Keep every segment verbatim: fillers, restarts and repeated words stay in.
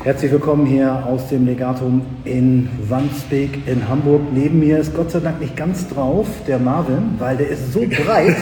Herzlich willkommen hier aus dem Legatum in Wandsbek in Hamburg. Neben mir ist Gott sei Dank nicht ganz drauf der Marvin, weil der ist so breit.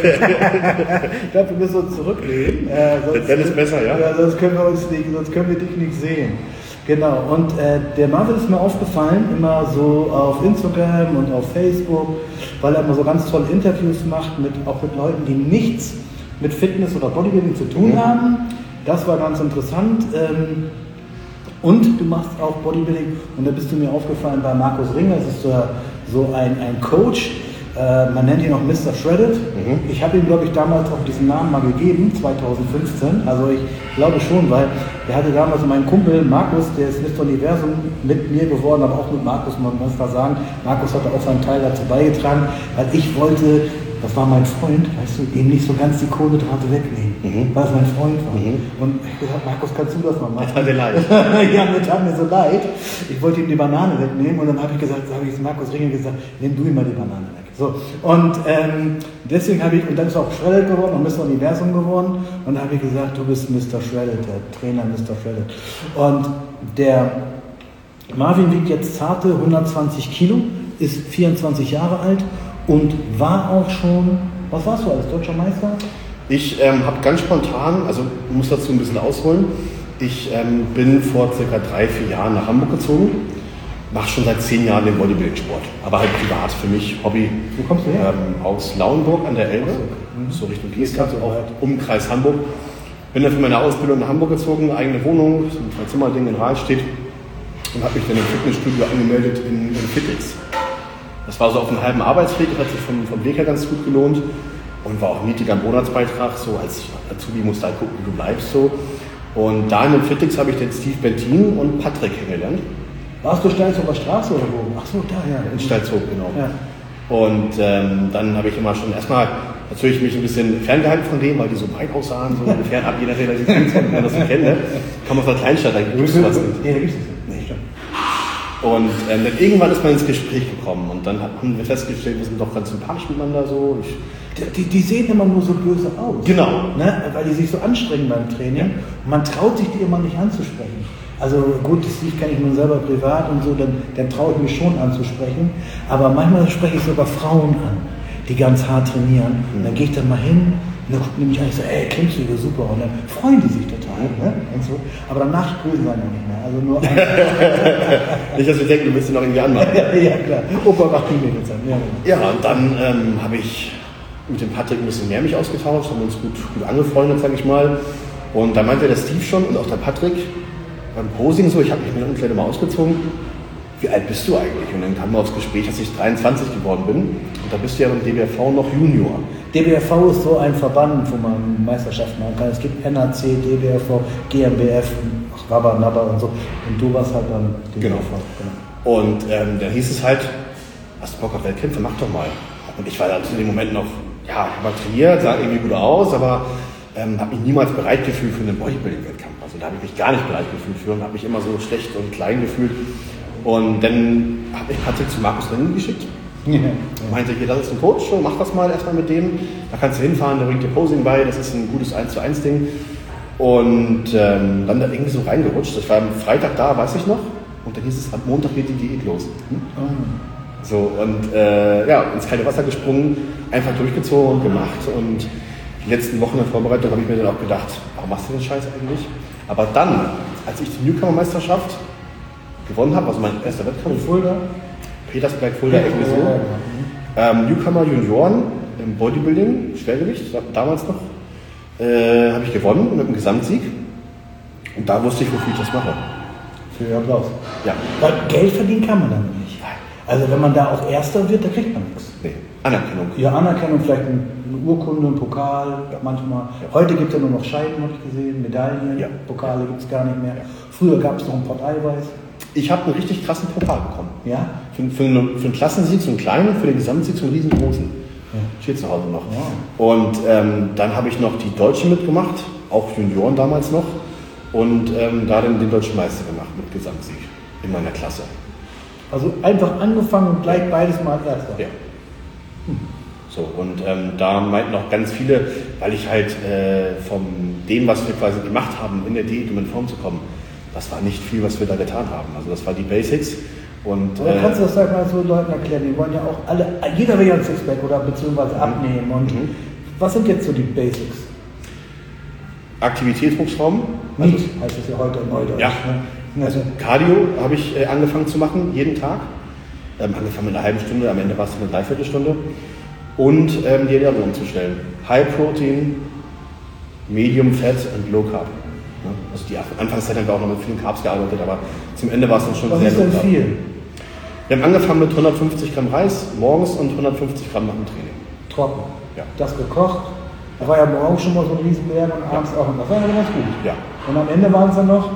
Ich glaube, wir müssen uns zurücklehnen. Äh, sonst, Dann ist besser, ja? ja sonst, können wir uns nicht, sonst können wir dich nicht sehen. Genau, und äh, der Marvin ist mir aufgefallen, immer so auf Instagram und auf Facebook, weil er immer so ganz tolle Interviews macht, mit, auch mit Leuten, die nichts mit Fitness oder Bodybuilding zu tun mhm. haben. Das war ganz interessant. Ähm, Und du machst auch Bodybuilding und da bist du mir aufgefallen bei Markus Ringer, das ist so, so ein, ein Coach, äh, man nennt ihn auch Mister Shredded. Mhm. Ich habe ihm, glaube ich, damals auch diesen Namen mal gegeben, zweitausendfünfzehn, also ich glaube schon, weil der hatte damals meinen Kumpel Markus, der ist Mister Universum mit mir geworden, aber auch mit Markus, man muss da sagen, Markus hatte auch seinen Teil dazu beigetragen, weil ich wollte, das war mein Freund, weißt du, ihm nicht so ganz die Kohlenhydrate wegnehmen, mhm. weil es mein Freund war. Mhm. Und ich habe gesagt, Markus, kannst du das mal machen? Das tat mir leid. Ja, mir tat mir so leid. Ich wollte ihm die Banane wegnehmen und dann habe ich gesagt, habe ich Markus Ringer gesagt, nimm du ihm mal die Banane weg. So. Und ähm, deswegen habe ich, und dann ist auch Shredded geworden und Mister Universum geworden und dann habe ich gesagt, du bist Mister Shredded, der Trainer Mister Shredded. Und der Marvin wiegt jetzt zarte hundertzwanzig Kilo, ist vierundzwanzig Jahre alt und war auch schon, was warst du als deutscher Meister? Ich ähm, habe ganz spontan, also ich muss dazu ein bisschen ausholen, ich ähm, bin vor circa drei, vier Jahren nach Hamburg gezogen, mache schon seit zehn Jahren den Bodybuilding-Sport, aber halt privat für mich, Hobby. Wo kommst du her? Ähm, aus Lauenburg an der Elbe, mhm. so Richtung Gießkampf, auch Umkreis Hamburg. Bin dann für meine Ausbildung nach Hamburg gezogen, eigene Wohnung, so ein Zwei-Zimmer-Ding in Rahlstedt und habe mich dann im Fitnessstudio angemeldet in, in Fitix. Das war so auf einem halben Arbeitsweg, hat sich vom, vom Weg her ganz gut gelohnt und war auch ein niedriger Monatsbeitrag, so als Azubi musst du halt gucken, wie du bleibst so. Und da in dem Fitix habe ich den Steve Bentin und Patrick kennengelernt. Warst du Steilzoger Straße oder wo? Ach so, da, ja. In Steilzog, genau. Ja. Und ähm, dann habe ich immer schon erstmal natürlich mich ein bisschen ferngehalten von denen, weil die so breit aussahen, so fernab, je nachdem, wenn man das so kennt, ne? Kann man aus der Kleinstadt, da gibt es was nicht. Ja, da gibt es nicht. Und ähm, dann irgendwann ist man ins Gespräch gekommen und dann haben wir festgestellt, wir sind doch ganz sympathisch miteinander so. Ich, die, die sehen immer nur so böse aus. Genau. Ne? Weil die sich so anstrengen beim Training. Ja. Und man traut sich die immer nicht anzusprechen. Also gut, das Steve kenne ich nun selber privat und so, dann, dann traue ich mich schon anzusprechen. Aber manchmal spreche ich sogar Frauen an, die ganz hart trainieren. Mhm. Dann gehe ich dann mal hin und dann gucken die mich an und so, ey, kennst du die super? Und dann freuen die sich total. Ne? Und so. Aber danach grüßen sie auch nicht mehr. Also nur nicht, dass wir denken, du willst sie noch irgendwie anmachen. Ja, klar. Opa macht die Mädels an. Ja, ja, und dann ähm, habe ich mit dem Patrick ein bisschen mehr mich ausgetauscht, haben uns gut, gut angefreundet, sage ich mal. Und da meinte der Steve schon und auch der Patrick beim Posing so, ich habe mich mit der Umkleide mal ausgezogen. Wie alt bist du eigentlich? Und dann kamen wir aufs Gespräch, dass ich dreiundzwanzig geworden bin. Und da bist du ja beim D B F V noch Junior. D B F V ist so ein Verband, wo man Meisterschaften machen kann. Es gibt N A C, D B F V, G M B F, Rabba, Nabba und so. Und du warst halt beim D B F V. Genau. Und ähm, dann hieß es halt, hast du Bock auf Wettkämpfe? Mach doch mal. Und ich war dann zu dem Moment noch, ja, ich habe trainiert, sah irgendwie gut aus, aber ähm, habe mich niemals bereit gefühlt für einen Bodybuilding-Wettkampf. Also da habe ich mich gar nicht bereit gefühlt für und habe mich immer so schlecht und klein gefühlt. Und dann habe ich Patrick zu Markus Ringer geschickt. Ja. Meinte, hier, das ist ein Coach, mach das mal erstmal mit dem. Da kannst du hinfahren, der bringt dir Posing bei, das ist ein gutes eins zu eins Ding. Und ähm, dann da irgendwie so reingerutscht. Ich war am Freitag da, weiß ich noch. Und dann hieß es, ab Montag geht die Diät los. Hm? Oh. So, und äh, ja, ins kalte Wasser gesprungen, einfach durchgezogen und gemacht. Und die letzten Wochen in der Vorbereitung habe ich mir dann auch gedacht, warum machst du den Scheiß eigentlich? Aber dann, als ich die Newcomer-Meisterschaft gewonnen habe, also mein erster Wettkampf in Fulda, Petersberg, Fulda, irgendwie so, ähm, Newcomer Junioren im Bodybuilding, Schwergewicht, damals noch, äh, habe ich gewonnen mit einem Gesamtsieg. Und da wusste ich, wofür ich das mache. Für Applaus. Ja. Weil Geld verdienen kann man damit nicht. Also wenn man da auch Erster wird, da kriegt man nichts. Nee, Anerkennung. Ja, Anerkennung, vielleicht eine Urkunde, ein Pokal, ja. Manchmal. Ja. Heute gibt es ja nur noch Scheiben, habe ich gesehen, Medaillen, ja. Pokale gibt es gar nicht mehr. Ja. Früher gab es noch ein Pott Eiweiß. Ich habe einen richtig krassen Pokal bekommen. Ja? Für, für, einen, für einen Klassensieg so einen kleinen, für den Gesamtsieg so einen riesengroßen. Ja. Steht zu Hause noch. Ja. Und ähm, dann habe ich noch die Deutschen mitgemacht, auch Junioren damals noch. Und ähm, da dann den Deutschen Meister gemacht mit Gesamtsieg in meiner Klasse. Also einfach angefangen und gleich beides mal als Erster. Ja. Hm. So, und ähm, da meinten auch ganz viele, weil ich halt äh, von dem, was wir quasi gemacht haben, in der Diät, um in Form zu kommen, das war nicht viel, was wir da getan haben. Also das war die Basics. Und, oder äh, kannst du das halt mal so Leuten erklären, die wollen ja auch alle, jeder will ja ein Sixpack oder beziehungsweise abnehmen. Und mhm. was sind jetzt so die Basics? Aktivitätsraum. Also, heißt es ja heute und heute. Ja. Ne? Also Cardio habe ich äh, angefangen zu machen, jeden Tag. Ähm, angefangen mit einer halben Stunde, am Ende war es eine Dreiviertelstunde. Und ähm, die Ernährung umzustellen. High Protein, Medium Fat und Low Carb. Ja, also die Anfangszeit haben wir auch noch mit vielen Carbs gearbeitet, aber zum Ende war es dann schon was sehr low carb. Was ist denn viel? Wir haben angefangen mit hundertfünfzig Gramm Reis morgens und hundertfünfzig Gramm nach dem Training. Trocken? Ja. Das gekocht? Da war ja morgens schon mal so ein Riesenberg und abends ja. auch. Und das war ja ganz gut. Ja. Und am Ende waren es dann noch?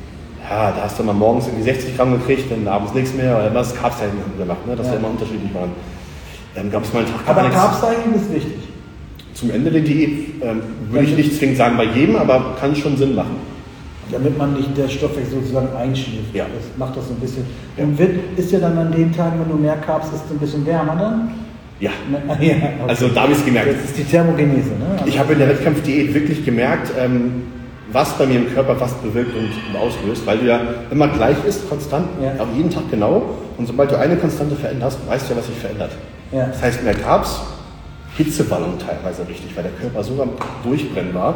Ja, da hast du mal morgens irgendwie sechzig Gramm gekriegt, dann abends nichts mehr, weil immer das Carbs-Zeichen gemacht, ne? dass ja. wir immer unterschiedlich waren. Dann gab es mal einen Tag. Aber Carbs-Zeichen ist wichtig. Zum Ende der Diät ähm, würde ich nicht zwingend sagen bei jedem, aber kann schon Sinn machen. Damit man nicht der Stoffwechsel sozusagen einschläft. Ja. Das macht das so ein bisschen. Ja. Und wird, ist ja dann an den Tagen, wenn du mehr Carbs isst, ein bisschen wärmer dann? Ja. ja okay. Also da habe ich es gemerkt. Das ist die Thermogenese, ne? Also ich habe in der Wettkampfdiät wirklich gemerkt, ähm, was bei mir im Körper was bewirkt und, und auslöst, weil du ja immer gleich ist, konstant, ja. auch jeden Tag genau. Und sobald du eine Konstante veränderst, weißt du ja, was sich verändert. Ja. Das heißt, mehr Carbs, Hitzewallung teilweise richtig, weil der Körper so am Durchbrennen war.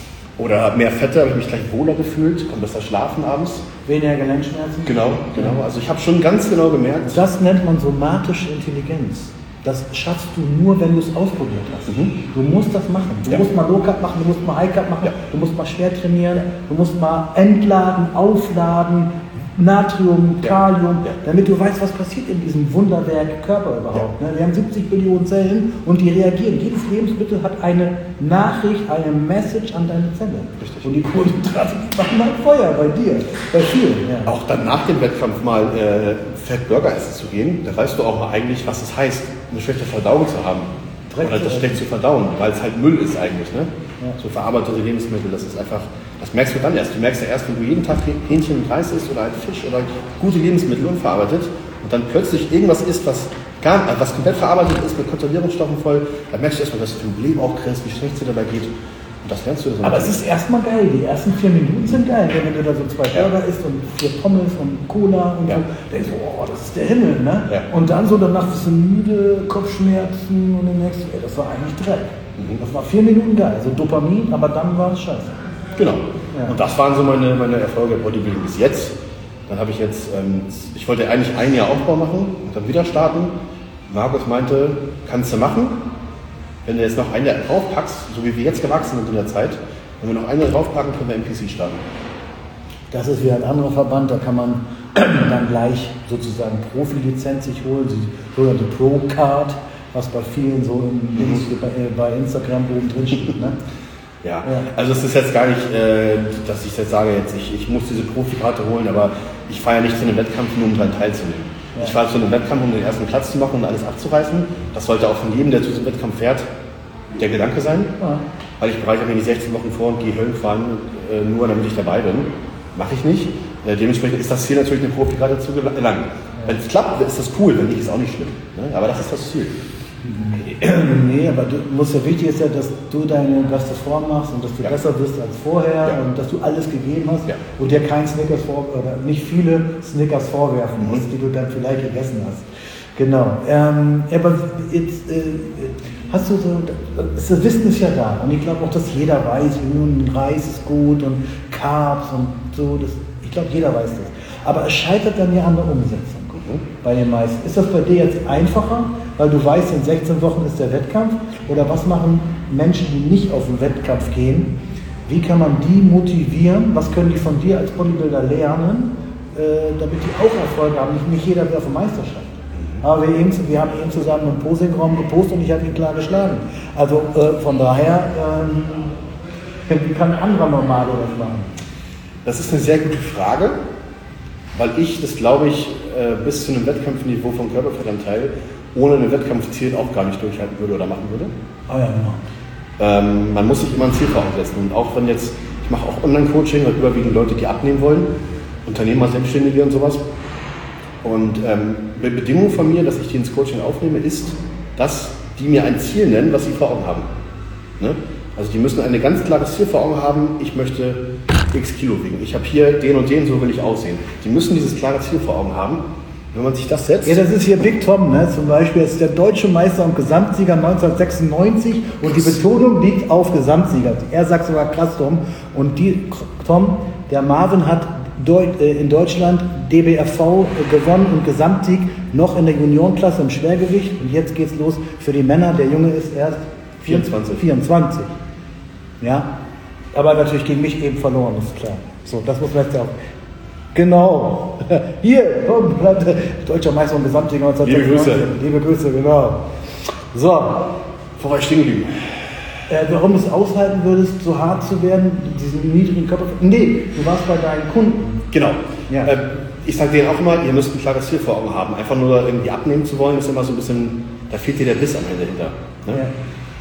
Oder mehr Fette, habe ich mich gleich wohler gefühlt, konnte besser schlafen abends. Weniger Gelenkschmerzen? Genau, genau. Also ich habe schon ganz genau gemerkt. Das nennt man somatische Intelligenz. Das schaffst du nur, wenn du es ausprobiert hast. Mhm. Du musst das machen. Du ja. musst mal Low Carb machen, du musst mal High Carb machen, ja. du musst mal schwer trainieren, ja. du musst mal entladen, aufladen, Natrium, Kalium, ja. damit du weißt, was passiert in diesem Wunderwerk Körper überhaupt. Ja. Wir haben siebzig Billionen Zellen und die reagieren. Jedes Lebensmittel hat eine Nachricht, eine Message an deine Zelle. Richtig. Und die Kohlenhydrate machen halt Feuer bei dir, bei vielen. Ja. Auch dann nach dem Wettkampf mal äh, Fett Burger essen zu gehen, da weißt du auch mal eigentlich, was es heißt, eine schlechte Verdauung zu haben. Dreck oder das schlecht zu verdauen, weil es halt Müll ist eigentlich. Ne? Ja. So verarbeitete Lebensmittel, das ist einfach, das merkst du dann erst. Du merkst ja erst, wenn du jeden Tag Hähnchen und Reis isst oder halt Fisch oder gute Lebensmittel unverarbeitet und dann plötzlich irgendwas isst, was, gar, was komplett verarbeitet ist, mit Konservierungsstoffen voll, dann merkst du erstmal, dass du im Leben auch kriegst, wie schlecht es dir dabei geht. Und das lernst du so. Aber es ist erstmal geil, die ersten vier Minuten sind geil, wenn du da so zwei Burger ja. isst und vier Pommes und Cola und ja. so, denkst du, oh, das ist der Himmel, ne? Ja. Und dann so, danach bist du müde, Kopfschmerzen und dann denkst du, ey, das war eigentlich Dreck. Mhm. Das war vier Minuten geil, also Dopamin, aber dann war es scheiße. Genau. Ja. Und das waren so meine, meine Erfolge im Bodybuilding bis jetzt. Dann habe ich jetzt, ähm, ich wollte eigentlich ein Jahr Aufbau machen und dann wieder starten. Markus meinte, kannst du machen. Wenn du jetzt noch ein Jahr draufpackst, so wie wir jetzt gewachsen sind in der Zeit, wenn wir noch ein Jahr draufpacken, können wir M P C starten. Das ist wie ein anderer Verband, da kann man dann gleich sozusagen Profilizenz sich holen, die sogenannte Pro-Card, was bei vielen so im, mhm. bei, bei Instagram oben drin steht. Ne? Ja. ja, also es ist jetzt gar nicht, äh, dass ich jetzt sage, jetzt ich, ich muss diese Profikarte holen, aber ich fahre ja nicht zu einem Wettkampf, nur um daran teilzunehmen. Ja. Ich fahre zu einem Wettkampf, um den ersten Platz zu machen und alles abzureißen. Das sollte auch von jedem, der zu diesem Wettkampf fährt, der Gedanke sein. Ja. Weil ich bereite mir die sechzehn Wochen vor und gehe Höllen fahren, äh, nur damit ich dabei bin. Mache ich nicht. Äh, dementsprechend ist das Ziel natürlich, eine Profikarte zu gelangen. Ja. Wenn es klappt, ist das cool, wenn nicht, ist auch nicht schlimm. Ne? Aber das ist das Ziel. Nee, aber du musst ja wichtig ist ja, dass du deine beste Form machst und dass du ja. besser bist als vorher ja. und dass du alles gegeben hast ja. und dir kein Snickers vor oder nicht viele Snickers vorwerfen musst, mhm. die du dann vielleicht gegessen hast. Genau. Ähm, aber jetzt äh, hast du so, das Wissen ist ja da und ich glaube auch, dass jeder weiß, nun Reis ist gut und Carbs und so. Das, ich glaube, jeder weiß das. Aber es scheitert dann ja an der Umsetzung. Bei den meisten. Ist das bei dir jetzt einfacher, weil du weißt, in sechzehn Wochen ist der Wettkampf? Oder was machen Menschen, die nicht auf den Wettkampf gehen? Wie kann man die motivieren? Was können die von dir als Bodybuilder lernen, äh, damit die auch Erfolg haben? Nicht, nicht jeder will auf eine Meisterschaft. Aber wir, eben, wir haben eben zusammen im Posingraum gepostet und ich habe ihn klar geschlagen. Also äh, von daher, ähm, wie kann ein anderer Normale das machen? Das ist eine sehr gute Frage. Weil ich das, glaube ich, bis zu einem Wettkampfniveau vom Körperfettanteil ohne ein Wettkampfziel auch gar nicht durchhalten würde oder machen würde. Ah ja, genau. Ähm, man muss sich immer ein Ziel vor Augen setzen. Und auch wenn jetzt, ich mache auch Online-Coaching, weil überwiegend Leute, die abnehmen wollen, Unternehmer, Selbstständige und sowas. Und ähm, eine Bedingung von mir, dass ich die ins Coaching aufnehme, ist, dass die mir ein Ziel nennen, was sie vor Augen haben. Ne? Also die müssen ein ganz klares Ziel vor Augen haben. Ich möchte x Kilo wiegen. Ich habe hier den und den, so will ich aussehen. Die müssen dieses klare Ziel vor Augen haben. Wenn man sich das setzt... Ja, das ist hier Big Tom, ne? Zum Beispiel. Das ist der deutsche Meister und Gesamtsieger neunzehnhundertsechsundneunzig und die Betonung liegt auf Gesamtsieger. Er sagt sogar krass, Tom. Und die, Tom, der Marvin hat Deut, äh, in Deutschland D B F V gewonnen und Gesamtsieg noch in der Juniorenklasse im Schwergewicht. Und jetzt geht's los für die Männer. Der Junge ist erst vierundzwanzig. vierundzwanzig. Ja, aber natürlich gegen mich eben verloren, ist klar. So, das muss man jetzt auch... Genau. Hier, komm, deutscher Meister und Gesamtsieger neunzehnhundertsechsundneunzig. Liebe Grüße. Liebe Grüße, genau. So. Wo war ich stehen geblieben? Äh, warum du es aushalten würdest, so hart zu werden, diesen niedrigen Körper... Nee, du warst bei deinen Kunden. Genau. Ja. Äh, ich sage denen auch immer, ihr müsst ein klares Ziel vor Augen haben. Einfach nur irgendwie abnehmen zu wollen, ist immer so ein bisschen... Da fehlt dir der Biss am Ende hinter. Ne? Ja.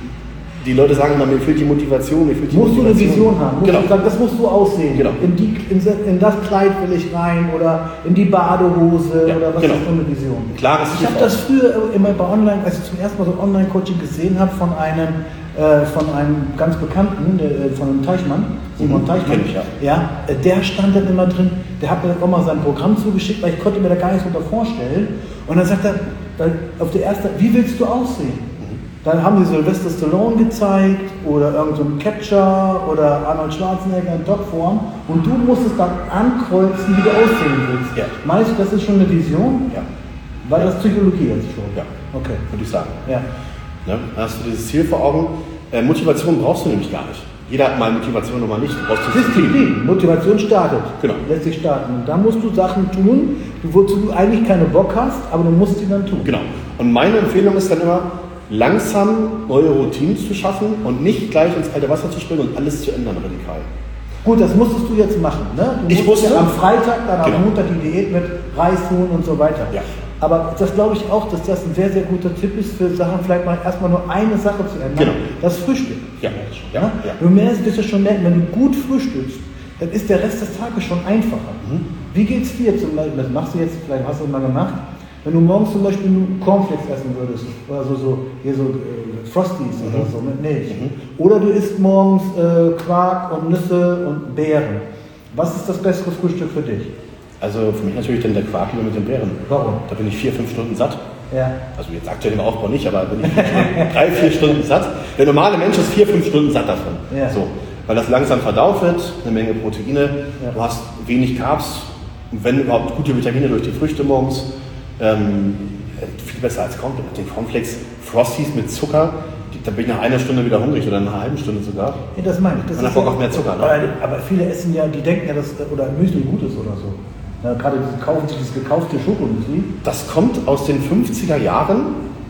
Die Leute sagen immer, mir fehlt die Motivation, mir fehlt die musst Motivation. Musst du eine Vision haben. Musst genau. du sagen, das musst du aussehen. Genau. In, die, in, in das Kleid will ich rein oder in die Badehose ja, oder was genau. ist so eine Vision. Klar, ich habe das früher immer bei Online, als ich zum ersten Mal so ein Online-Coaching gesehen habe von einem, äh, von einem ganz Bekannten, äh, von einem Teichmann, Simon mhm, Teichmann. Ich, ja. Ja, äh, der stand dann immer drin, der hat mir dann auch mal sein Programm zugeschickt, weil ich konnte mir da gar nichts unter vorstellen. Und dann sagt er, dann auf der ersten, wie willst du aussehen? Dann haben sie Sylvester Stallone gezeigt oder irgendein so Catcher oder Arnold Schwarzenegger in Topform und du musst es dann ankreuzen, wie du aussehen willst. Ja. Meinst du, das ist schon eine Vision? Ja. War ja. das Psychologie jetzt schon? Ja. Okay. Würde ich sagen. Ja. Ne? Dann hast du dieses Ziel vor Augen. Äh, Motivation brauchst du nämlich gar nicht. Jeder hat mal Motivation und mal nicht. Du brauchst Disziplin. Motivation startet. Genau. Lässt sich starten. Und da musst du Sachen tun, wozu du eigentlich keine Bock hast, aber du musst sie dann tun. Genau. Und meine Empfehlung ist dann immer, langsam neue Routinen zu schaffen und nicht gleich ins kalte Wasser zu springen und alles zu ändern radikal. Gut, das musstest du jetzt machen. Ne? Du ich wusste ja am Freitag, dann genau. am Montag die Diät mit Reishuhn und so weiter. Ja. Aber das glaube ich auch, dass das ein sehr, sehr guter Tipp ist für Sachen, vielleicht mal erstmal nur eine Sache zu ändern. Genau. Das Frühstück. Ja. Ja? Ja. Du merkst, wirst du schon merken, wenn du gut frühstückst, dann ist der Rest des Tages schon einfacher. Mhm. Wie geht's dir zum Beispiel, das machst du jetzt, vielleicht hast du es mal gemacht, wenn du morgens zum Beispiel nur Cornflakes essen würdest, oder so, so, hier so äh, Frosties mhm. oder so mit Milch. Mhm. Oder du isst morgens äh, Quark und Nüsse und Beeren. Was ist das bessere Frühstück für dich? Also für mich natürlich dann der Quark lieber mit den Beeren. Warum? Da bin ich vier, fünf Stunden satt. Ja. Also jetzt aktuell im Aufbau nicht, aber bin ich drei, vier Stunden satt. Der normale Mensch ist vier, fünf Stunden satt davon. Ja. So, weil das langsam verdaut wird, eine Menge Proteine, ja. Du hast wenig Carbs, wenn überhaupt gute Vitamine durch die Früchte morgens. Ähm, viel besser als Cornflakes. Den Cornflakes Frosties mit Zucker, die, da bin ich nach einer Stunde wieder hungrig oder nach einer halben Stunde sogar. Ja, das meine ich. Das und dann Bock auf mehr Zucker. Ne? Aber, aber viele essen ja, die denken ja, dass oder Müsli gut ist oder so. Ja, gerade diese, kaufen sich das gekaufte Schokomüsli. Das kommt aus den fünfziger Jahren,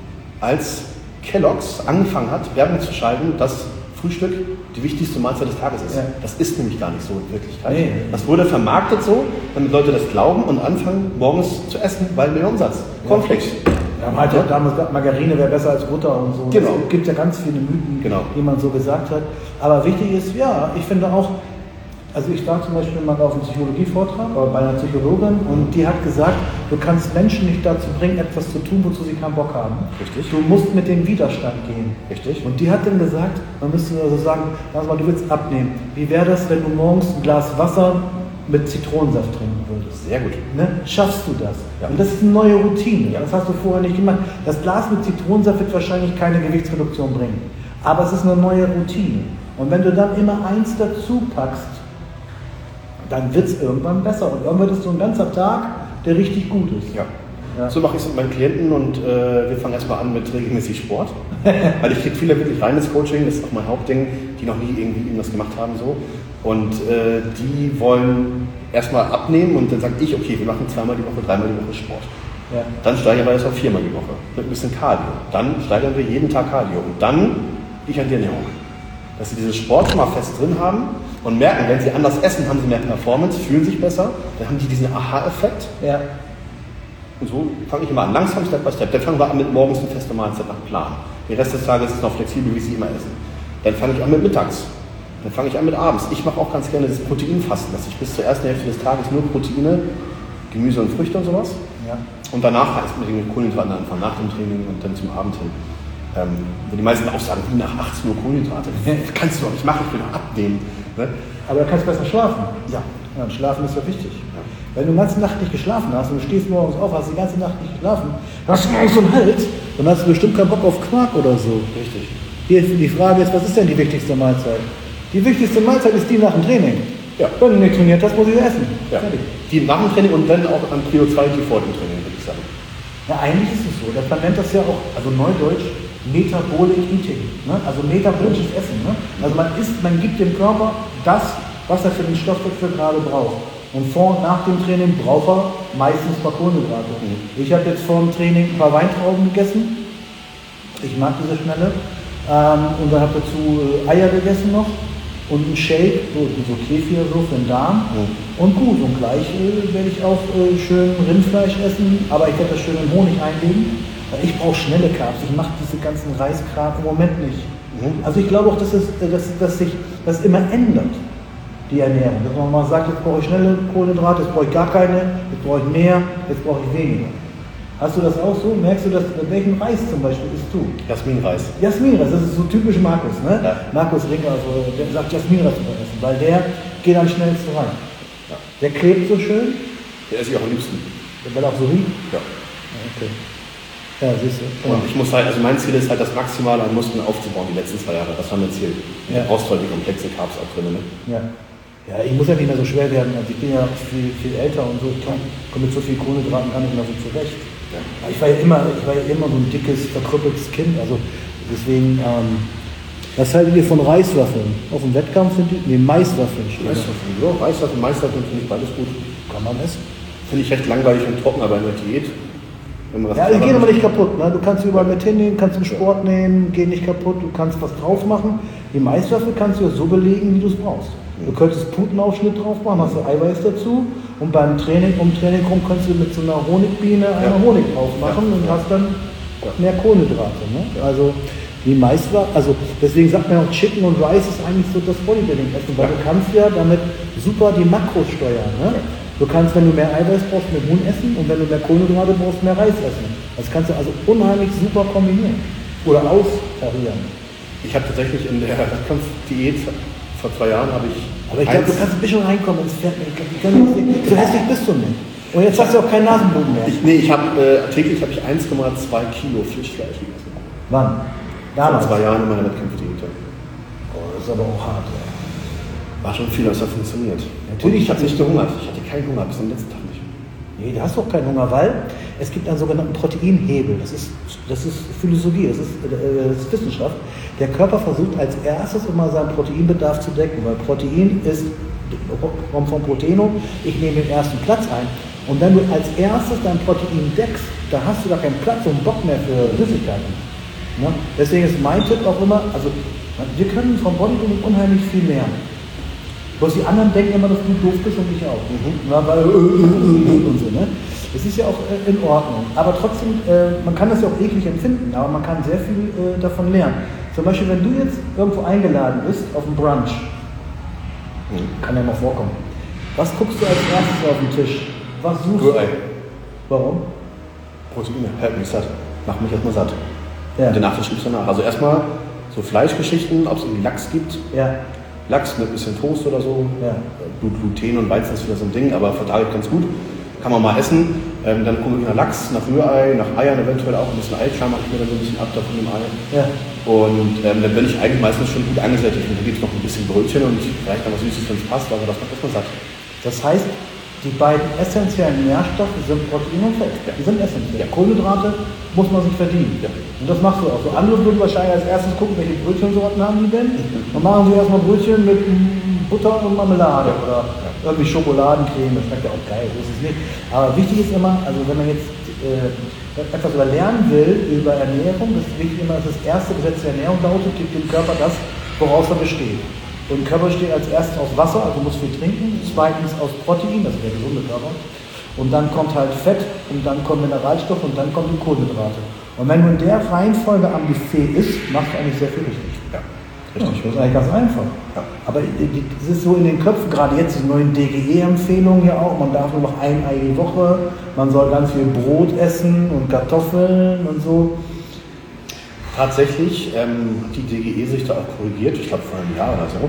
als Kellogg's angefangen hat, Werbung zu schalten, dass Frühstück die wichtigste Mahlzeit des Tages ist. Ja. Das ist nämlich gar nicht so in Wirklichkeit. Nee. Das wurde vermarktet so, damit Leute das glauben und anfangen, morgens zu essen, weil mehr Umsatz. Cornflakes. Ja, man hat ja damals gesagt, Margarine wäre besser als Butter und so. Genau. Es gibt ja ganz viele Mythen, genau. die man so gesagt hat. Aber wichtig ist, ja, ich finde auch, also ich war zum Beispiel mal auf einem Psychologie-Vortrag bei einer Psychologin und die hat gesagt, du kannst Menschen nicht dazu bringen, etwas zu tun, wozu sie keinen Bock haben. Richtig. Du musst mit dem Widerstand gehen. Richtig. Und die hat dann gesagt, man müsste also sagen, sag mal, du willst abnehmen. Wie wäre das, wenn du morgens ein Glas Wasser mit Zitronensaft trinken würdest? Sehr gut. Ne? Schaffst du das? Ja. Und das ist eine neue Routine. Ja. Das hast du vorher nicht gemacht. Das Glas mit Zitronensaft wird wahrscheinlich keine Gewichtsreduktion bringen. Aber es ist eine neue Routine. Und wenn du dann immer eins dazu packst, dann wird es irgendwann besser. Und irgendwann ist so ein ganzer Tag, der richtig gut ist. Ja. Ja. So mache ich es mit meinen Klienten und äh, wir fangen erstmal an mit regelmäßig Sport. Weil ich kriege viele wirklich reines Coaching, das ist auch mein Hauptding, die noch nie irgendwie irgendwas gemacht haben. So. Und äh, die wollen erstmal abnehmen und dann sage ich, okay, wir machen zweimal die Woche, dreimal die Woche Sport. Ja. Dann steigern wir das auf viermal die Woche mit ein bisschen Cardio. Dann steigern wir jeden Tag Cardio und dann gehe ich an die Ernährung. Dass sie dieses Sport schon mal fest drin haben und merken, wenn sie anders essen, haben sie mehr Performance, fühlen sich besser, dann haben die diesen Aha-Effekt. Ja. Und so fange ich immer an, langsam, Step by Step. Dann fangen wir an mit morgens eine feste Mahlzeit nach Plan. Den Rest des Tages ist noch flexibel, wie sie immer essen. Dann fange ich an mit mittags. Dann fange ich an mit abends. Ich mache auch ganz gerne das Proteinfasten, dass ich bis zur ersten Hälfte des Tages nur Proteine, Gemüse und Früchte und sowas. Ja. Und danach heißt mit den Kohlenhydraten anfangen, nach dem Training und dann zum Abend hin. Ähm, wo die meisten auch sagen, wie nach achtzehn Uhr Kohlenhydrate. Das kannst du auch nicht machen, ich will noch abnehmen. Ne? Aber da kannst du besser schlafen. Ja. Ja, und Schlafen ist ja wichtig. Ja. Wenn du die ganze Nacht nicht geschlafen hast und du stehst morgens auf, hast die ganze Nacht nicht geschlafen, dann hast du morgens so einen Hals, dann hast du bestimmt keinen Bock auf Quark oder so. Richtig. Hier die Frage ist, was ist denn die wichtigste Mahlzeit? Die wichtigste Mahlzeit ist die nach dem Training. Ja. Wenn du nicht trainiert hast, muss ich essen. Ja. Die nach dem Training und dann auch an Prio zwei, die vor dem Training, würde ich sagen. Ja, eigentlich ist es so. Das, man nennt das ja auch, also Neudeutsch, Metabolic Eating. Ne? Also metabolisches Essen. Ne? Also man isst, man gibt dem Körper das, was er für den Stoffwechsel gerade braucht. Und vor und nach dem Training braucht er meistens ein paar Kohlenhydrate. Mhm. Ich habe jetzt vor dem Training ein paar Weintrauben gegessen. Ich mag diese Schnelle. Ähm, und dann habe ich dazu äh, Eier gegessen noch. Und ein Shake, so, so Kefir so für den Darm. Mhm. Und gut, und gleich äh, werde ich auch äh, schön Rindfleisch essen. Aber ich werde das schön in Honig einlegen. Weil ich brauche schnelle Carbs. Ich mache diese ganzen Reiskram im Moment nicht. Mhm. Also ich glaube auch, dass, es, dass, dass sich das immer ändert. Die Ernährung. Dass man mal sagt, jetzt brauche ich schnelle Kohlenhydrate, jetzt brauche ich gar keine, jetzt brauche ich mehr, jetzt brauche ich weniger. Hast du das auch so? Merkst du das, welchen Reis zum Beispiel isst du? Jasminreis. Jasminreis, das ist so typisch Markus, ne? Ja. Markus Ringer, also, der sagt Jasminreis zu essen, weil der geht am schnellsten rein. Ja. Der klebt so schön. Der esse ich auch am liebsten. Weil er auch so riecht? Ja. Okay. Ja, siehst du. Ja. Und ich muss halt, also mein Ziel ist halt, das Maximale an Muskeln aufzubauen, die letzten zwei Jahre. Das war mein Ziel. Ja. Du brauchst halt die komplexen Carbs auch drin, ne? Ja. Ja, ich muss ja nicht mehr so schwer werden. Also ich bin ja viel, viel älter und so. Ich komme mit so viel Kohlenhydraten gar nicht mehr so zurecht. Ja. Ich war ja immer, ich war ja immer so ein dickes, verkrüppeltes Kind. Also deswegen, ähm, was haltet ihr von Reiswaffeln? Auf dem Wettkampf sind die, nee, Maiswaffeln stehen. Maiswaffeln, ja, Reiswaffeln, Maiswaffeln finde ich beides gut. Kann man essen. Finde ich recht langweilig und trocken, aber in der Diät. Wenn man das ja, die gehen aber nicht kaputt. Ne? Du kannst überall mit hinnehmen, kannst im Sport nehmen, gehen nicht kaputt, du kannst was drauf machen. Die Maiswaffe kannst du ja so belegen, wie du es brauchst. Du könntest Putenaufschnitt drauf machen, hast du Eiweiß dazu und beim Training, um Training rum, kannst du mit so einer Honigbiene einen ja. Honig drauf machen ja. und hast dann ja. mehr Kohlenhydrate. Ne? Ja. Also die Maiswaffe, also deswegen sagt man auch Chicken und Rice ist eigentlich so das Bodybuilding-Essen, weil ja. du kannst ja damit super die Makros steuern. Ne? Ja. Du kannst, wenn du mehr Eiweiß brauchst, mehr Huhn essen und wenn du mehr Kohlenhydrate brauchst, mehr Reis essen. Das kannst du also unheimlich super kombinieren oder austarieren. Ich habe tatsächlich in der Wettkampfdiät vor zwei Jahren habe ich. Aber ich glaube, du kannst ein bisschen reinkommen ins Pferd. So hässlich bist du nicht. Und jetzt hast du auch keinen Nasenbluten mehr. Ich, nee, ich habe äh, täglich habe ich eins Komma zwei Kilo Fischfleisch gegessen. Wann? Damals? Vor zwei Jahren in meiner Wettkampfdiät. Oh, das ist aber auch hart. Ja. War schon viel, das hat funktioniert. Natürlich. Und ich habe nicht gehungert. Ich hatte keinen Hunger bis zum letzten Tag nicht. Nee, da hast du auch keinen Hunger, weil es gibt einen sogenannten Proteinhebel. Das ist, das ist Philosophie, das ist, äh, das ist Wissenschaft. Der Körper versucht als erstes immer seinen Proteinbedarf zu decken, weil Protein ist, kommt vom Proteino, ich nehme den ersten Platz ein. Und wenn du als erstes dein Protein deckst, da hast du gar keinen Platz und Bock mehr für Flüssigkeiten. Ne? Deswegen ist mein Tipp auch immer, also wir können vom Bodybuilding unheimlich viel lernen. Bloß die anderen denken immer, dass du doof bist und ich auch. Mhm. Na, weil, und so, ne? Das ist ja auch äh, in Ordnung. Aber trotzdem, äh, man kann das ja auch eklig empfinden, aber man kann sehr viel äh, davon lernen. Zum Beispiel, wenn du jetzt irgendwo eingeladen bist auf einen Brunch, mhm. kann ja mal vorkommen. Was guckst du als erstes auf den Tisch? Was suchst Rührei. du? Warum? Proteine, hält mich satt. Mach mich erstmal satt. Ja. Und danach schiebst du danach. Also erstmal so Fleischgeschichten, ob es irgendwie Lachs gibt. Ja. Lachs mit ein bisschen Toast oder so. Ja. Gluten und Weizen ist wieder so ein Ding, aber verträgt ganz gut. Kann man mal essen. Ähm, dann gucke ich nach Lachs, nach Rührei, nach Eiern, eventuell auch ein bisschen Eiklar mache ich mir dann so ein bisschen ab da von dem Ei. Ja. Und ähm, dann bin ich eigentlich meistens schon gut angesättigt. Und dann gibt es noch ein bisschen Brötchen und vielleicht noch was Süßes, wenn es passt, aber das macht erstmal satt. Das heißt, die beiden essentiellen Nährstoffe sind Protein und Fett. Ja. Die sind essentiell. Ja. Kohlenhydrate muss man sich verdienen. Ja. Und das machst du auch. So andere würden wahrscheinlich als erstes gucken, welche Brötchensorten haben die denn. Dann machen sie erstmal Brötchen mit Butter und Marmelade ja. oder ja. irgendwie Schokoladencreme. Das schmeckt ja auch geil, so ist es nicht. Aber wichtig ist immer, also wenn man jetzt äh, etwas über lernen will, über Ernährung, das ist wichtig immer, dass das erste Gesetz der Ernährung lautet, gibt dem Körper das, woraus er besteht. Und der Körper besteht als erstes aus Wasser, also muss viel trinken, zweitens aus Protein, das ist der gesunde Körper, und dann kommt halt Fett und dann kommen Mineralstoffe und dann kommen die Kohlenhydrate. Und wenn du in der Reihenfolge am Buffet isst, machst du eigentlich sehr viel richtig. Ja, richtig. Ja, das ist eigentlich ganz einfach. Ja. Aber das ist so in den Köpfen, gerade jetzt die neuen D G E-Empfehlungen ja auch, man darf nur noch ein Ei die Woche, man soll ganz viel Brot essen und Kartoffeln und so. Tatsächlich ähm, hat die D G E sich da auch korrigiert, ich glaube vor einem Jahr oder so.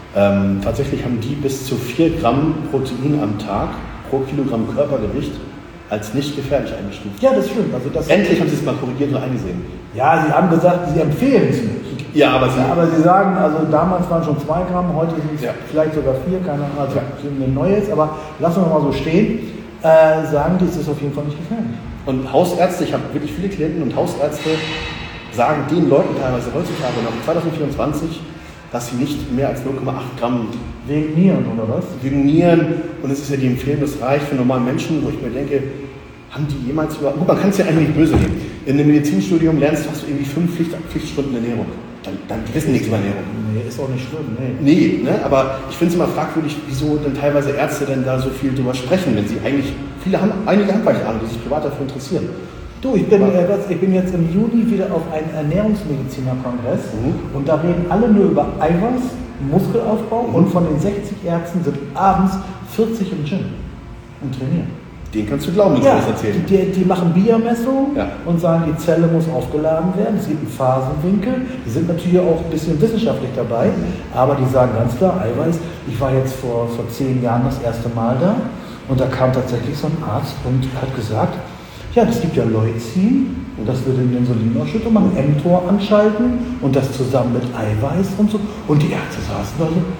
Ähm, tatsächlich haben die bis zu vier Gramm Protein am Tag pro Kilogramm Körpergewicht als nicht gefährlich eingestuft. Ja, das stimmt. Also das Endlich haben sie es mal korrigiert und eingesehen. Ja, sie haben gesagt, sie empfehlen es nicht. Ja, aber sie, ja, aber sie sagen, also damals waren schon zwei Gramm, heute sind es ja. vielleicht sogar vier, keine Ahnung, also ja. ein neues, aber lassen wir mal so stehen, äh, sagen die, es ist auf jeden Fall nicht gefährlich. Und Hausärzte, ich habe wirklich viele Klienten und Hausärzte sagen den Leuten teilweise heutzutage noch zwanzig vierundzwanzig, dass sie nicht mehr als null Komma acht Gramm wegen Nieren oder was? Wegen Nieren, und es ist ja die Empfehlung, das reicht für normale Menschen, wo ich mir denke, haben die jemals über. Gut, man kann es ja eigentlich nicht böse nehmen. In einem Medizinstudium lernst du, hast du irgendwie fünf Pflicht, Pflichtstunden Ernährung. Dann, dann die wissen nichts über Ernährung. Nee, ist auch nicht schlimm, nee. Nee, ne? Aber ich finde es immer fragwürdig, wieso dann teilweise Ärzte denn da so viel drüber sprechen, wenn sie eigentlich, viele haben, einige haben vielleicht Ahnung, die sich privat dafür interessieren. Du, ich bin, äh, ich bin jetzt im Juni wieder auf einem Ernährungsmediziner-Kongress mhm. und da reden alle nur über Eiweiß, Muskelaufbau mhm. und von den sechzig Ärzten sind abends vierzig im Gym und trainieren. Den kannst du glauben, wenn ja, du das erzählen. Die, die machen Biermessungen ja. und sagen, die Zelle muss aufgeladen werden. Es gibt einen Phasenwinkel. Die sind natürlich auch ein bisschen wissenschaftlich dabei, aber die sagen ganz klar, Eiweiß. Ich war jetzt vor, vor zehn Jahren das erste Mal da und da kam tatsächlich so ein Arzt und hat gesagt, ja, es gibt ja Leucin, das würde den Insulinausschüttung machen, mTOR anschalten und das zusammen mit Eiweiß und so. Und die Ärzte saßen da so,